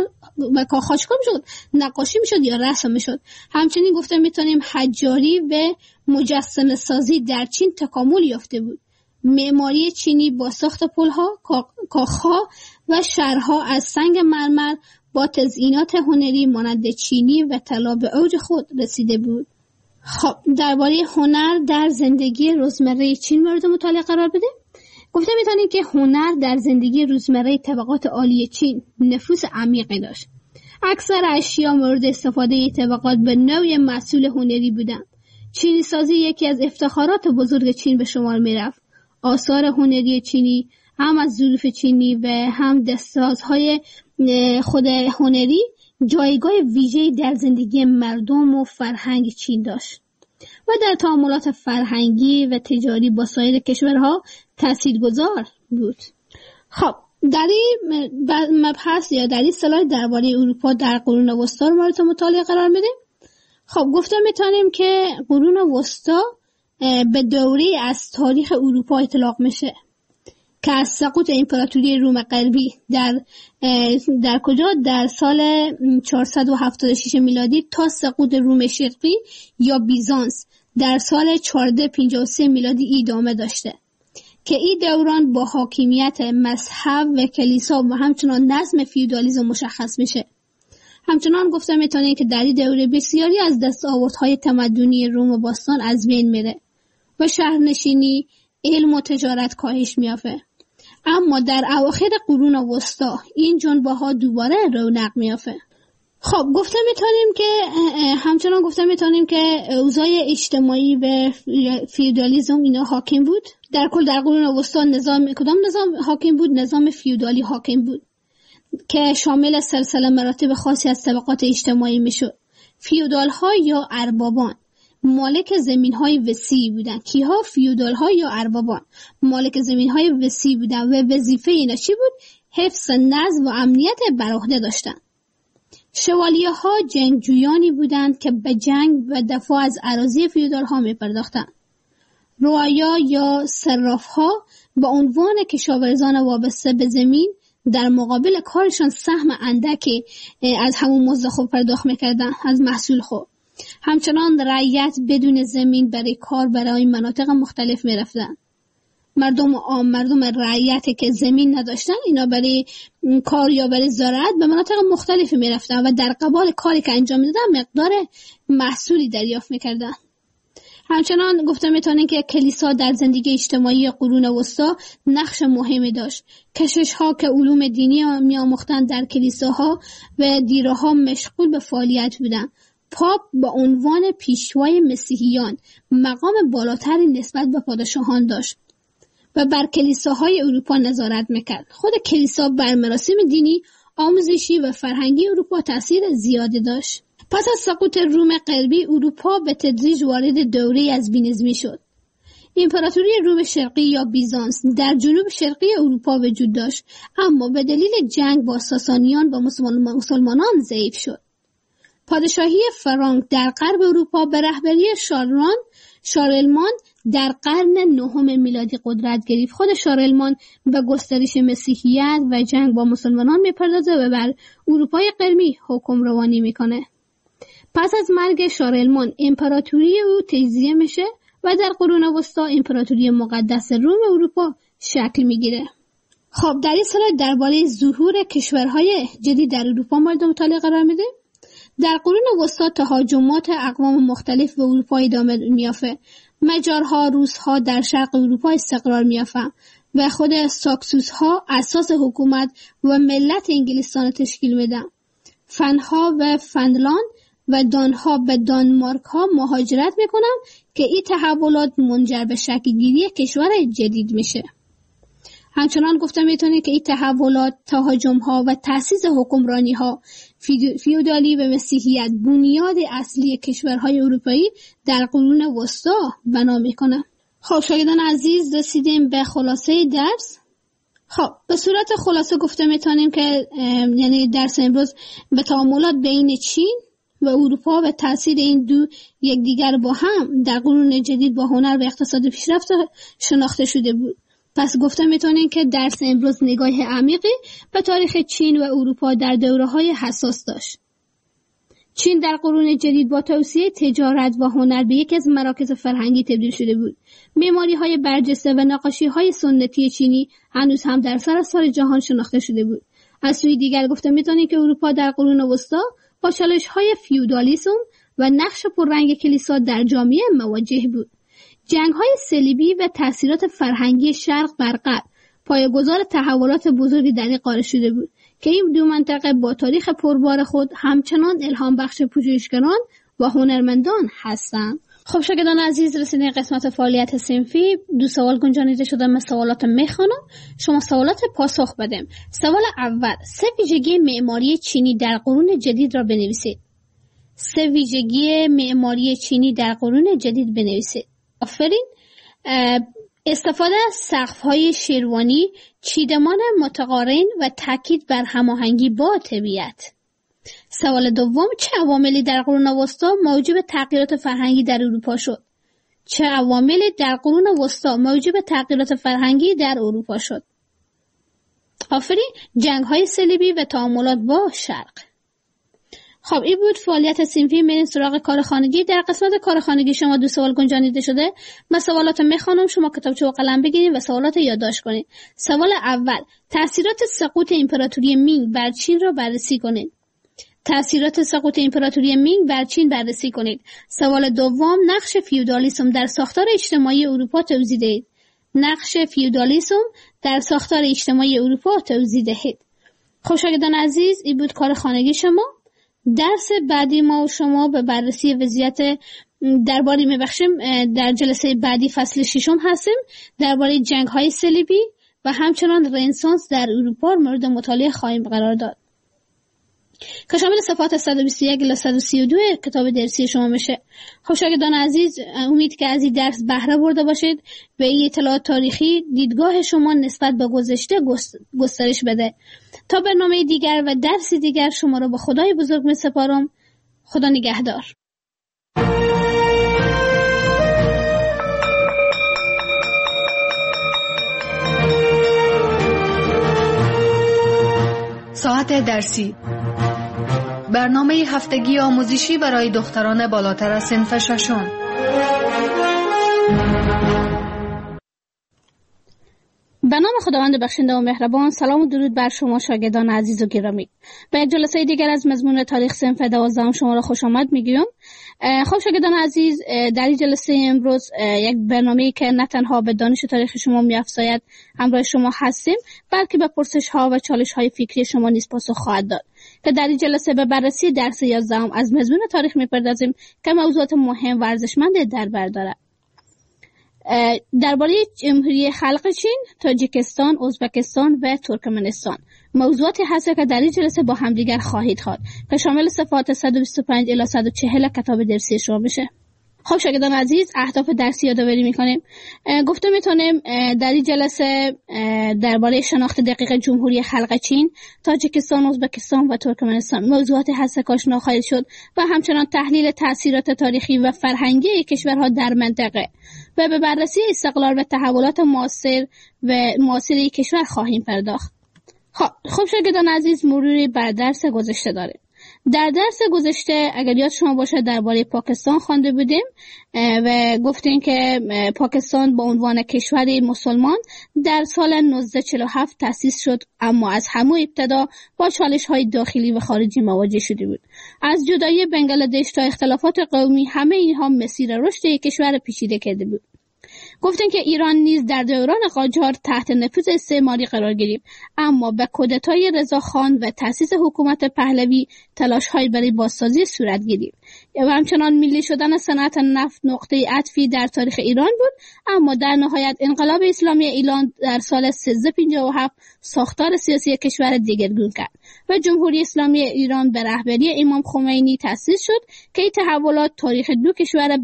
کاخاچکا میشد نقاشی میشد یا رسم میشد. همچنین گفته میتونیم حجاری و مجسمه سازی در چین تکامل یافته بود. معماری چینی با ساخت پلها، کاخها و شهرها از سنگ مرمر با تزئینات هنری مانند چینی و طلا به اوج خود رسیده بود. خب درباره هنر در زندگی روزمره چین مورد مطالعه قرار بده. گفته میتونیم که هنر در زندگی روزمره طبقات عالی چین نفوذ عمیقی داشت. اکثر اشیا مورد استفاده طبقات به نوع محصول هنری بودند. چینی سازی یکی از افتخارات بزرگ چین به شمار میرفت. آثار هنری چینی هم از ظروف چینی و هم دستسازهای خود هنری جایگاه ویژه‌ای در زندگی مردم و فرهنگ چین داشت و در تعاملات فرهنگی و تجاری با سایر کشورها تاثیرگذار بود. خب در این مبحث یا در این سلاید درباره اروپا در قرون وسطا رو مورد مطالعه قرار میدیم. خب گفته میتونیم که قرون وسطا به دوره از تاریخ اروپا اطلاق میشه که از سقوط امپراتوری روم غربی در کجا در سال 476 میلادی تا سقوط روم شرقی یا بیزانس در سال 1453 میلادی ادامه داشته که این دوران با حاکمیت مذهب و کلیسا و همچنان نظم فیودالیسم مشخص میشه. همچنان گفته میتونه که در این دوره بسیاری از دستاوردهای تمدنی روم باستان از بین میره و شهرنشینی، علم و تجارت کاهش میافه. اما در اواخر قرون وسطا این جنبه ها دوباره رونق میافه. خب همچنان گفته میتونیم که اوضاع اجتماعی و فیودالیسم اینا حاکم بود. در کل در قرون وسطا کدام نظام حاکم بود؟ نظام فیودالی حاکم بود که شامل سلسله مراتب خاصی از طبقات اجتماعی میشد. فیودال ها یا اربابان مالک زمین های وسیعی بودن. کیها؟ فیودال ها یا اربابان مالک زمین های وسیعی بودن و وظیفه اینا چی بود؟ حفظ نظم و امنیت بر عهده داشتن. شوالیه ها جنگجویانی بودند که به جنگ و دفاع از اراضی فیودال ها می پرداختند. رعایا یا صراف ها با عنوان کشاورزان وابسته به زمین در مقابل کارشان سهم اندکی از همون مزد خود پرداخت میکردن از محصول خود. همچنان رعیت بدون زمین برای کار برای مناطق مختلف میرفتن. مردم رعیتی که زمین نداشتن اینا برای کار یا برای زراعت به مناطق مختلف میرفتن و در قبال کاری که انجام میدادن مقدار محصولی دریافت میکردن. همچنان گفته میتونن که کلیسا در زندگی اجتماعی قرون وسطا نقش مهمی داشت. کشیش‌ها که علوم دینی میآموختند در کلیساها و دیره‌ها مشغول به فعالیت بودند. پاپ با عنوان پیشوای مسیحیان مقام بالاتری نسبت به پادشاهان داشت و بر کلیساهای اروپا نظارت میکرد. خود کلیسا بر مراسم دینی، آموزشی و فرهنگی اروپا تأثیر زیادی داشت. پس از سقوط روم غربی، اروپا به تدریج وارد دوره‌ای از بینظمی شد. امپراتوری روم شرقی یا بیزانس در جنوب شرقی اروپا وجود داشت، اما به دلیل جنگ با ساسانیان و مسلمانان ضعیف شد. پادشاهی فرانک در غرب اروپا به رهبری شارلمان در قرن 9 میلادی قدرت گرفت. خود شارلمان به گسترش مسیحیت و جنگ با مسلمانان می‌پردازه و بر اروپای غربی حکمرانی میکنه. پس از مرگ شارلمان امپراتوری او تجزیه میشه و در قرون وسطا امپراتوری مقدس روم اروپا شکل میگیره. خب در این سلاید درباره ظهور کشورهای جدید در اروپا مورد مطالعه قرار میده. در قرون وسطا تهاجمات اقوام مختلف به اروپا ادامه میافته. مجارها، روسها در شرق اروپا استقرار میافته و خود ساکسوسها اساس حکومت و ملت انگلستان تشکیل میدن. فنها و فنلاند و دانها به دانمارک ها مهاجرت میکنن که این تحولات منجر به شکل‌گیری کشور جدید میشه. همچنان گفته میتونه که این تحولات، تهاجم ها و تأسیس حکمرانی ها فیودالی و مسیحیت بنیاد اصلی کشورهای اروپایی در قرون وسطا بنا میکنه. خب شاگردان عزیز، رسیدیم به خلاصه درس. خب به صورت خلاصه گفته میتونیم که یعنی درس امروز به تعاملات بین چین و اروپا و تأثیر این دو یکدیگر با هم در قرون جدید با هنر و اقتصاد پیشرفت شناخته شده بود. پس گفته میتونیم که درس امروز نگاه عمیقی به تاریخ چین و اروپا در دوره‌های حساس داشت. چین در قرون جدید با توسعه تجارت و هنر به یکی از مراکز فرهنگی تبدیل شده بود. معماری‌های برجسته و نقاشی‌های سنتی چینی هنوز هم در سراسر جهان شناخته شده بود. از سوی دیگر گفته میتونیم که اروپا در قرون وسطا با چالش‌های فیودالیسم و نقش پررنگ کلیسا در جامعه مواجه بود. جنگ‌های صلیبی و تأثیرات فرهنگی شرق بر غرب پایه‌گذار تحولات بزرگی در این قاره شده بود که این دو منطقه با تاریخ پربار خود همچنان الهام بخش پژوهشگران و هنرمندان هستند. خب شاگردان عزیز، رسیدیم قسمت فعالیت صنفی. 2 سوال گنجانیده شده. من سوالات میخوانم، شما سوالات پاسخ بدیم. سوال اول: 3 ویژگی معماری چینی در قرون جدید را بنویسید. 3 ویژگی معماری چینی در قرون جدید بنویسید. آفرین. استفاده از سقف‌های شیروانی، چیدمان متقارن و تاکید بر هماهنگی با طبیعت. سوال دوم: چه عواملی در قرون وسطا موجب تغییرات فرهنگی در اروپا شد؟ چه عواملی در قرون وسطا موجب تغییرات فرهنگی در اروپا شد؟ آفرین. جنگ‌های صلیبی و تعاملات با شرق. خب این بود فعالیت صنفی. میریم سراغ کار خانگی. در قسمت کار خانگی شما 2 سوال گنجانیده شده. من سوالات میخوانم، شما کتابچه و قلم بگیرید و سوالات یادداشت کنید. سوال اول: تأثیرات سقوط امپراتوری مینگ بر چین را بررسی کنید. تأثیرات سقوط امپراتوری مینگ بر چین بررسی کنید. سوال دوم: نقش فیودالیسم در ساختار اجتماعی اروپا توضیح دهید. نقش فیودالیسم در ساختار اجتماعی اروپا توضیح دهید. خب شاگردان عزیز، این بود کار خانگی شما. درس بعدی ما و شما به بررسی وضعیت درباره در جلسه بعدی فصل 6 هستیم. درباره جنگ‌های صلیبی و همچنان رنسانس در اروپا مورد مطالعه خواهیم قرار داد که شامل صفحات 121 الی 132 کتاب درسی شما میشه. خب شاگردان عزیز، امید که از این درس بهره برده باشید و این اطلاعات تاریخی دیدگاه شما نسبت به گذشته گسترش بده. تا برنامه دیگر و درس دیگر شما را به خدای بزرگ می سپارم. خدا نگهدار. ساعت درسی، برنامه هفتگی آموزشی برای دختران بالاتر از صنف 6. به نام خداوند بخشنده و مهربان. سلام و درود بر شما شاگردان عزیز و گرامی. به یک جلسه دیگر از مضمون تاریخ صنف 12 شما را خوش آمد میگویم. خب شاگردان عزیز، در این جلسه امروز یک برنامه‌ای که نه تنها به دانش تاریخ شما می‌افزاید همراه شما هستیم، بلکه به پرسش‌ها و چالش‌های فکری شما نیز پاسخ خواهد داد. که در این جلسه به بررسی درس 11 از مضمون تاریخ می‌پردازیم که موضوعات مهم و ارزشمند در بر دارد. درباره جمهوری خلق چین، تاجیکستان، ازبکستان و ترکمنستان موضوعاتی هست که در این جلسه با همدیگر خواهید خواد که شامل صفحات 125 الی 140 کتاب درسی شما میشه. خب شاگردان عزیز، اهداف درسی یادآوری میکنیم. گفته میتونیم در این جلسه درباره شناخت دقیق جمهوری خلق چین، تاجیکستان، ازبکستان و ترکمنستان موضوعاتی هست که آشنا خواهید شد و همچنان تحلیل تاثیرات تاریخی و فرهنگی کشورها در منطقه و به بررسی استقلال و تحولات معاصر کشور خواهیم پرداخت. خب شاگردان عزیز، مروری بر درس گذشته داریم. در درس گذشته اگر یاد شما باشه درباره پاکستان خوانده بودیم و گفتیم که پاکستان با عنوان کشوری مسلمان در سال 1947 تأسیس شد، اما از همون ابتدا با چالش‌های داخلی و خارجی مواجه شده بود. از جدایی بنگلادش تا اختلافات قومی، همه اینها مسیر رشد کشور پیچیده کرده بود. گفتن که ایران نیز در دوران قاجار تحت نفوذ استعماری قرار گرفت، اما به کودتای رضاخان و تأسیس حکومت پهلوی تلاش‌های برای بازسازی صورت گرفت و همچنان ملی شدن صنعت نفت نقطه عطفی در تاریخ ایران بود. اما در نهایت انقلاب اسلامی ایران در سال 1357 ساختار سیاسی کشور دگرگون کرد و جمهوری اسلامی ایران به رهبری امام خمینی تأسیس شد که این تحولات تاریخ دو کشور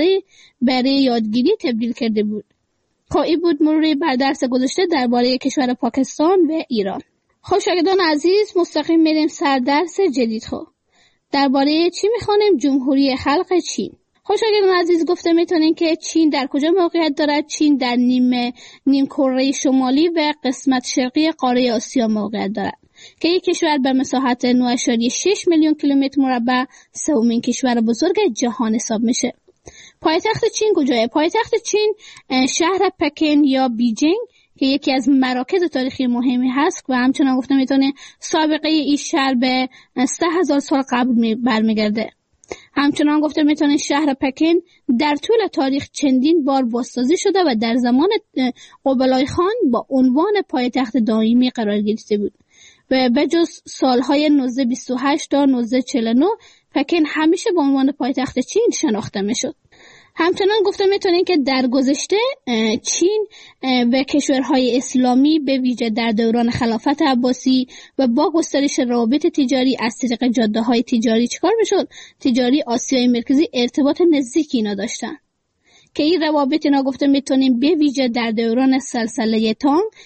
برای یادگیری تبدیل کرده بود. خب این بود مروری بر درس گذشته درباره کشور پاکستان و ایران. خب شاگردان عزیز، مستقیم میریم سر درس جدید. خب درباره چی میخوانیم؟ جمهوری خلق چین. خب شاگردان عزیز، گفته میتونین که چین در کجا موقعیت دارد؟ چین در نیم کره شمالی و قسمت شرقی قاره آسیا موقعیت دارد که یک کشور به مساحت 9.6 میلیون کیلومتر مربع سومین کشور بزرگ جهان حساب میشه. پایتخت چین کجاست؟ پایتخت چین شهر پکن یا بیجینگ که یکی از مراکز تاریخی مهمی هست و همچنان گفته میتونه سابقه این شهر به 3000 سال قبل برمیگرده. همچنان گفته میتونه شهر پکن در طول تاریخ چندین بار بازسازی شده و در زمان قبلای خان با عنوان پایتخت دائمی قرار گرفته بود و به جز سالهای 1928 تا 1949 پکن همیشه با عنوان پایتخت چین شناخته میشد. همچنان گفته میتونین که در گذشته چین و کشورهای اسلامی به ویژه در دوران خلافت عباسی و با گسترش روابط تجاری از طریق جاده‌های تجاری چیکار میشد؟ تجاری آسیای مرکزی ارتباط نزدیکی اینا داشتن که این روابط اینا گفته میتونین به ویژه در دوران سلسله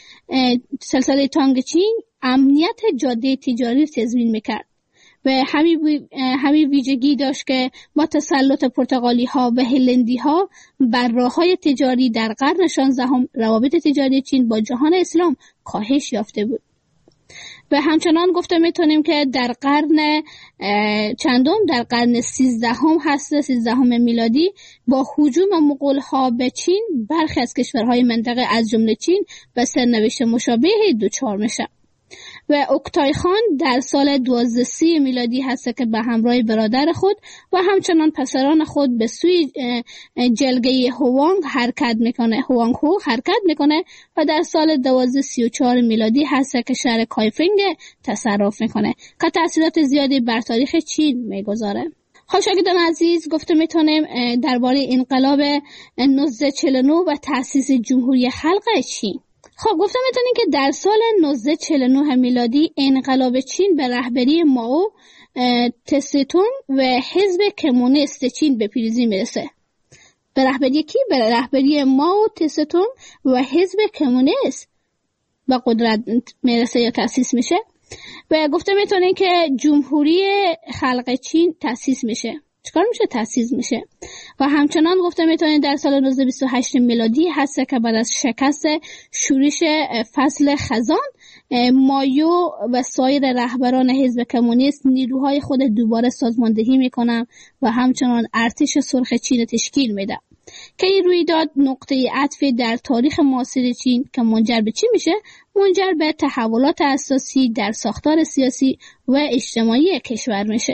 تانگ چین امنیت جاده تجاری تضمین میکرد و همین ویژگی داشت که با تسلط پرتغالی ها و هلندی ها بر راه‌های تجاری در قرن 16 روابط تجاری چین با جهان اسلام کاهش یافته بود. و همچنان گفته میتونیم که در قرن در قرن 13 هست، 13 میلادی، با هجوم مغول ها به چین برخی از کشورهای منطقه از جمله چین به سرنوشت مشابهی دچار میشه. و اوکتای خان در سال 1230 میلادی هست که به همراه برادر خود و همچنان پسران خود به سوی جلگه هوانگ حرکت میکنه و در سال 1234 میلادی هست که شهر کایفنگ تصرف میکنه که تأثیرات زیادی بر تاریخ چین میگذاره. خب شاگردان عزیز، گفته میتونیم درباره انقلاب 1949 و تأسیس جمهوری خلق چین. خب گفتم میتونین که در سال 1949 میلادی انقلاب چین به رهبری مائو تسه‌تونگ و حزب کمونیست چین به پیروزی میرسه. به رهبری کی؟ به رهبری مائو تسه‌تونگ و حزب کمونیست به قدرت میرسه یا تأسیس میشه و گفته میتونین که جمهوری خلق چین تأسیس میشه. چیکار میشه؟ تأسیس میشه. و همچنان گفته میتونین در سال 1928 میلادی هست که بعد از شکست شورش فصل خزان، مایو و سایر رهبران حزب کمونیست نیروهای خود دوباره سازماندهی میکنن و همچنان ارتش سرخ چین تشکیل میده که این رویداد نقطه عطف در تاریخ معاصر چین که منجر به چی میشه؟ منجر به تحولات اساسی در ساختار سیاسی و اجتماعی کشور میشه.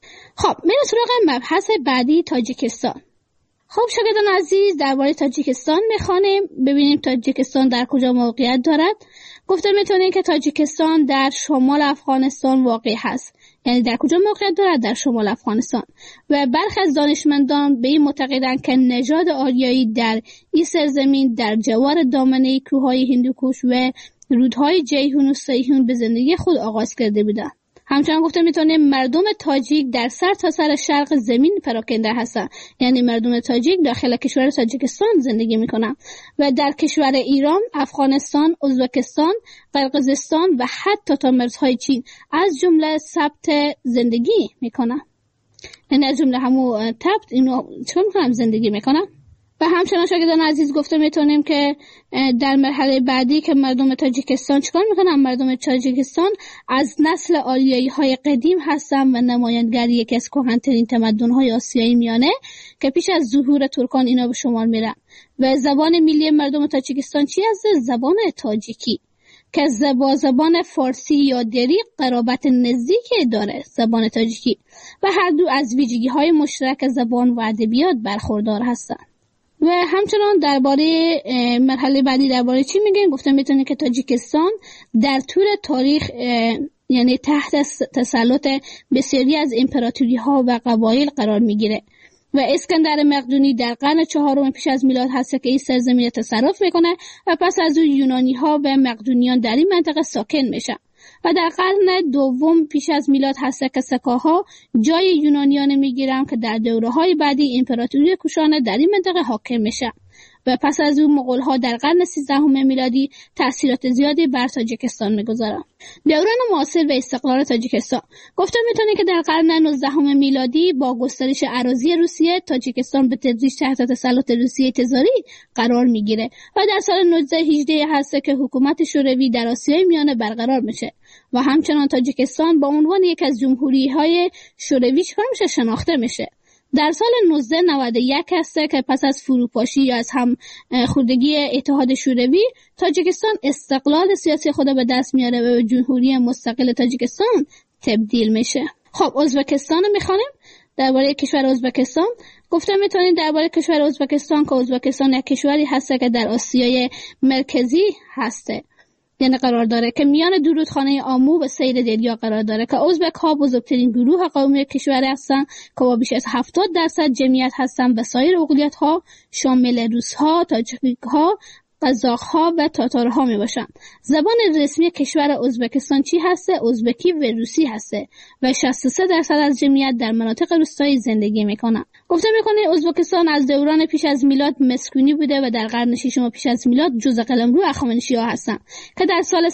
خب میریم سراغ مبحث بعدی، تاجیکستان. خب شاگردان عزیز، درباره تاجیکستان میخوانیم. ببینیم تاجیکستان در کجا موقعیت دارد. گفته میتونیم که تاجیکستان در شمال افغانستان واقع هست. یعنی در کجا موقعیت دارد؟ در شمال افغانستان. و برخی از دانشمندان به این معتقدند که نژاد آریایی در این سرزمین در جوار دامنه کوههای هندوکوش و رودهای جیهون و سیهون به زندگی خود آغاز کرده بودند. همچنان گفته میتونیم مردم تاجیک در سر تا سر شرق زمین پراکنده هستند. یعنی مردم تاجیک داخل کشور تاجیکستان زندگی میکنند و در کشور ایران، افغانستان، ازبکستان، قرقیزستان و حتی تا مرزهای چین از جمله ثبت زندگی میکنند. یعنی از جمله همون تبت اینو چون میکنم زندگی میکنند. و همچنان شاگردان عزیز گفته میتونیم که در مرحله بعدی که مردم تاجیکستان چیکار میکنن؟ مردم تاجیکستان از نسل آریایی های قدیم هستن و نمایندگی یکی از کهن‌ترین تمدن‌های آسیایی میانه که پیش از ظهور ترکان اینا به شمار میرن. و زبان ملی مردم تاجیکستان چی هست؟ زبان تاجیکی که زبان فارسی یا دری قرابت نزدیکی داره، زبان تاجیکی، و هر دو از ویژگی‌های مشترک زبان و ادبیات برخوردار هستن. و همچنان درباره مرحله بعدی درباره چی میگن؟ گفتم میتونه که تاجیکستان در طول تاریخ یعنی تحت تسلط بسیاری از امپراتوری ها و قبایل قرار میگیره و اسکندر مقدونی در قرن 4 پیش از میلاد هست که این سرزمین تصرف میکنه و پس از اون یونانی ها و مقدونیان در این منطقه ساکن میشن و در قرن 2 پیش از میلاد هست که سکاها جای یونانیان میگیرن که در دوره‌های بعدی امپراتوری کوشانه در این منطقه حاکم میشن و پس از اون مغول‌ها در قرن 13 میلادی تأثیرات زیادی بر تاجیکستان میگذارن. دوران معاصر و استقلال تاجیکستان گفته میتونه که در قرن 19 میلادی با گسترش اراضی روسیه تاجیکستان به تدریج تحت تسلط روسیه تزاری قرار میگیره و در سال 1918 هست که حکومت شوروی در آسیای میانه برقرار میشه و همچنان تاجیکستان با عنوان یک از جمهوری‌های شوروی شناخته میشه. در سال 1991 هست که پس از فروپاشی یا از هم خوردگی اتحاد شوروی تاجیکستان استقلال سیاسی خود به دست میاره و به جمهوری مستقل تاجیکستان تبدیل میشه. خب ازبکستان رو میخوانیم. درباره کشور ازبکستان گفتم میتونیم درباره کشور ازبکستان که ازبکستان یک کشوری هست که در آسیای مرکزی هسته، یعنی قرار داره که میان دو رودخانه آمو و سیر دریا قرار داره که ازبک ها بزرگترین گروه قومی کشور هستن که با بیش از 70% جمعیت هستن و سایر اقلیت ها شامل روس ها، تاجیک ها، قزاق ها و تاتار ها می باشن. زبان رسمی کشور ازبکستان چی هسته؟ ازبکی و روسی هسته و 63% از جمعیت در مناطق روستایی زندگی میکنن. گفته میکنه ازبکستان از دوران پیش از میلاد مسکونی بوده و در قرن 6 پیش از میلاد جزء قلمرو اخوانشی‌ها هستن که در سال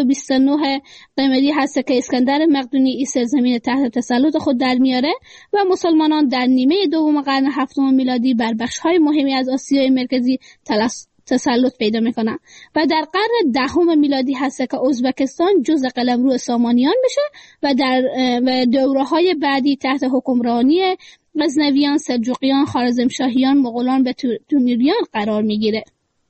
329 قمری هست که اسکندر مقدونی این سرزمین تحت تسلط خود در میاره و مسلمانان در نیمه دوم قرن 7 میلادی بر بخش‌های مهمی از آسیای مرکزی تسلط پیدا میکنن و در قرن 10 میلادی هست که ازبکستان جزء قلمرو سامانیان میشه و در دوره‌های بعدی تحت حکمرانی غزنویان، سلجوقیان، خوارزمشاهیان، مغولان و تیموریان قرار میگیره.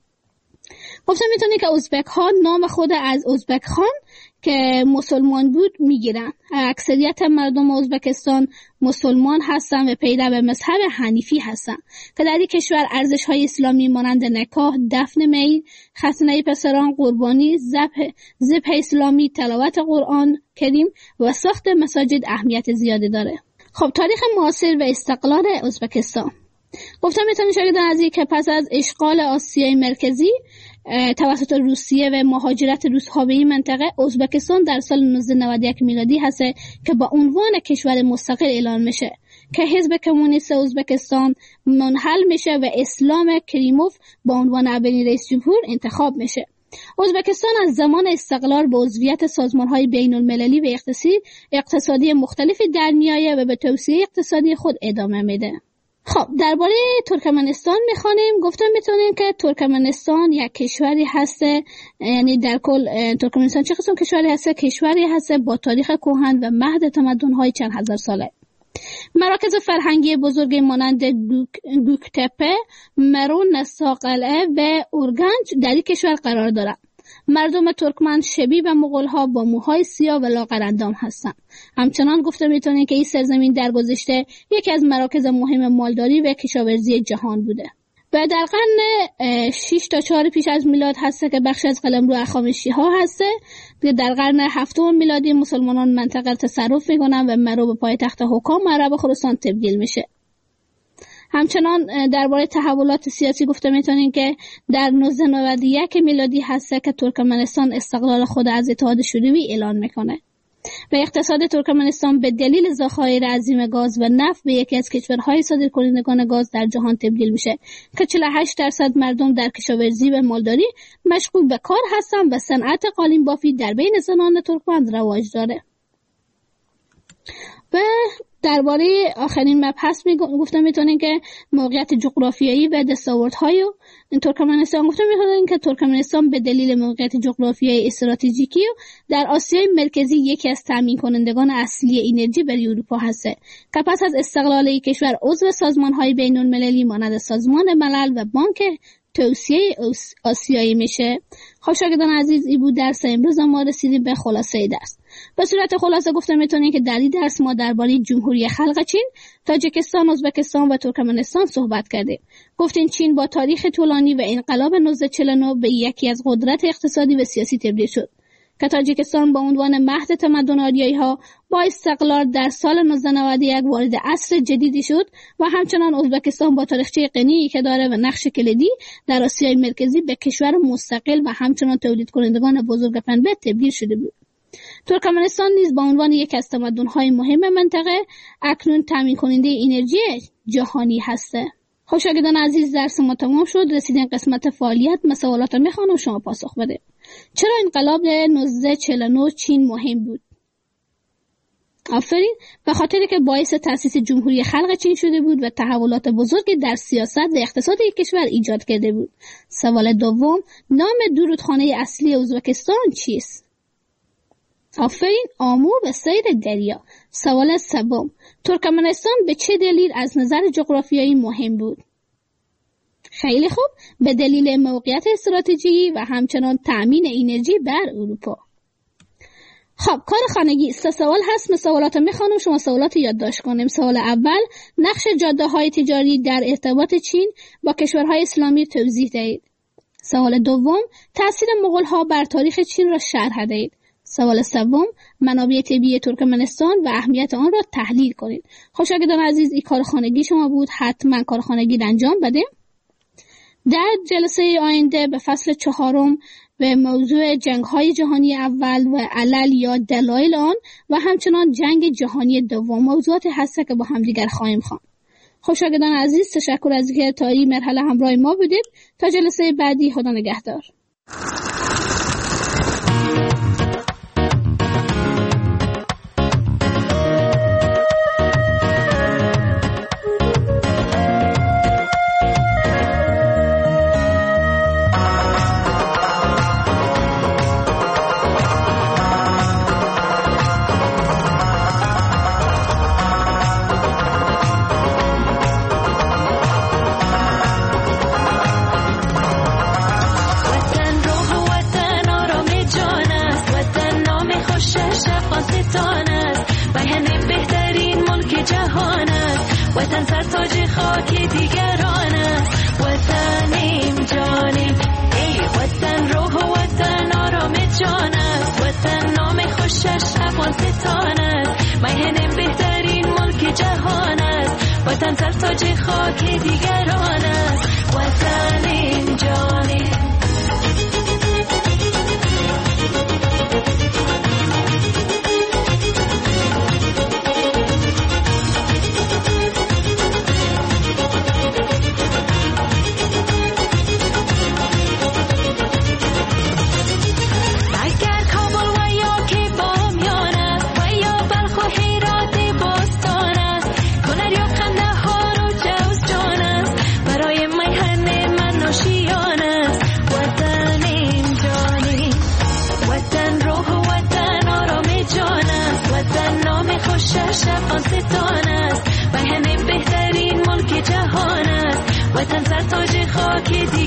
گفتم میتونه که ازبک ها نام خود از ازبک خان که مسلمان بود میگیرن. اکثریت مردم ازبکستان مسلمان هستن و پیرو مذهب حنیفی هستن که در این کشور ارزش های اسلامی مانند نکاح، دفن میت، ختنه پسران، قربانی، ذبح اسلامی، تلاوت قرآن کریم و ساخت مساجد اهمیت زیادی داره. خب تاریخ معاصر و استقلال ازبکستان گفتم میتونی شاگردان عزیز که پس از اشغال آسیای مرکزی توسط روسیه و مهاجرت روس‌ها به این منطقه، ازبکستان در سال 1991 میلادی هست که با عنوان کشور مستقل اعلان میشه که حزب کمونیست ازبکستان منحل میشه و اسلام کریموف با عنوان اولین رئیس جمهور انتخاب میشه. ازبکستان از زمان استقلال به عضویت سازمان‌های بین‌المللی و اقتصادی مختلفی در میآید و به توسعه اقتصادی خود ادامه میده. خب درباره ترکمنستان میخوانیم. گفتم میتونیم که ترکمنستان یک کشوری هسته، یعنی در کل ترکمنستان چه قسم کشوری هسته؟ کشوری هسته با تاریخ کهن و مهد تمدن‌های چند هزار ساله. مراکز فرهنگی بزرگ مانند گوکتپه، مرون، ساقلعه و اورگنج در این کشور قرار دارند. مردم ترکمن شبیه به مغول‌ها با موهای سیاه و لاغرندام هستند. همچنان گفته میتونیم که این سرزمین در گذشته یکی از مراکز مهم مالداری و کشاورزی جهان بوده. و در قرن 6 تا 4 پیش از میلاد هسته که بخش از قلمرو هخامنشی‌ها هسته. در قرن 7 میلادی مسلمانان منطقه تصرف میکنن و مرو به پایتخت حکام عرب خراسان تبدیل میشه. همچنان درباره تحولات سیاسی گفته میتونیم که در 1991 میلادی هسته که ترکمنستان استقلال خود از اتحاد شوروی اعلان میکنه و اقتصاد ترکمنستان به دلیل ذخایر عظیم گاز و نفت به یکی از کشورهای صادرکنندگان گاز در جهان تبدیل میشه که 48% مردم در کشاورزی و مالداری مشغول به کار هستند و صنعت قالین بافی در بین زنان ترکمن رواج داره. و درباره آخرین مبحث گفتم میتونیم که موقعیت جغرافیایی و دستاوردهای ترکمنستان گفتم میتونیم که ترکمنستان به دلیل موقعیت جغرافیایی استراتژیکی در آسیای مرکزی یکی از تامین کنندگان اصلی انرژی برای اروپا هسته که پس از استقلال این کشور عضو سازمان‌های بین‌المللی مانند سازمان ملل و بانک توسعه آسیایی میشه. خب شاگردان عزیز، این بود درس امروز ما رسیدیم به خلاصه درس. به صورت خلاصه گفتم میتونیم که در این درس ما درباره جمهوری خلق چین، تاجیکستان، ازبکستان و ترکمنستان صحبت کردیم. گفتیم چین با تاریخ طولانی و انقلاب 1949 به یکی از قدرت اقتصادی و سیاسی تبدیل شد که تاجیکستان با عنوان مهد تمدن آریایی‌ها با استقلال در سال 1991 وارد عصر جدیدی شد و همچنان ازبکستان با تاریخچه غنی که داره و نقش کلیدی در آسیای مرکزی به کشور مستقل و همچنان تولید کنندگان بزرگ پنبه تبدیل شده بود. ترکمنستان نیز با عنوان یک از تمدن‌های مهم منطقه اکنون تامین کننده انرژی جهانی هسته. خب شاگردان عزیز، درس ما تمام شد. رسیدیم قسمت فعالیت. مسئولات میخوانم شما پاسخ بده. چرا انقلاب 1949 چین مهم بود؟ آفرین، به خاطری که باعث تأسیس جمهوری خلق چین شده بود و تحولات بزرگی در سیاست و اقتصاد یک کشور ایجاد کرده بود. سوال دوم، نام دو رودخانه اصلی ازبکستان چیست؟ آفرین، آمو و سیر دریا. سوال سوم، ترکمنستان به چه دلیل از نظر جغرافیایی مهم بود؟ خیلی خوب، به دلیل موقعیت استراتژیکی و همچنان تأمین انرژی بر اروپا. خب کار خانگی 3 سوال هست. سوالات میخوانم، شما سوالات یادداشت کنیم. سوال اول، نقش جاده‌های تجاری در ارتباط چین با کشورهای اسلامی توضیح دهید. سوال دوم، تأثیر مغول‌ها بر تاریخ چین را شرح دهید. سوال سوم، منابع طبیعی ترکمنستان و اهمیت آن را تحلیل کنید. خب شاگردان عزیز، این کار خانگی شما بود. حتما کار خانگی را انجام بدیم. در جلسه آینده به فصل 4 به موضوع جنگ‌های جهانی اول و علل یا دلایل آن و همچنان جنگ جهانی دوم موضوعات هست که با همدیگر خواهیم خواند. خب شاگردان عزیز، تشکر از اینکه تا این مرحله همراه ما بودید. تا جلسه بعدی، خدا نگهدار. وطن سرتاج خاک دیگران است. وطنیم جانیم، ای وطن روح و وطن آرام جان است. وطن نام خوشش افغانستان است. میهن بهترین ملک جهان است. وطن سرتاج خاک دیگران است. وطنیم جانیم. خوشش افغانستان است. خاک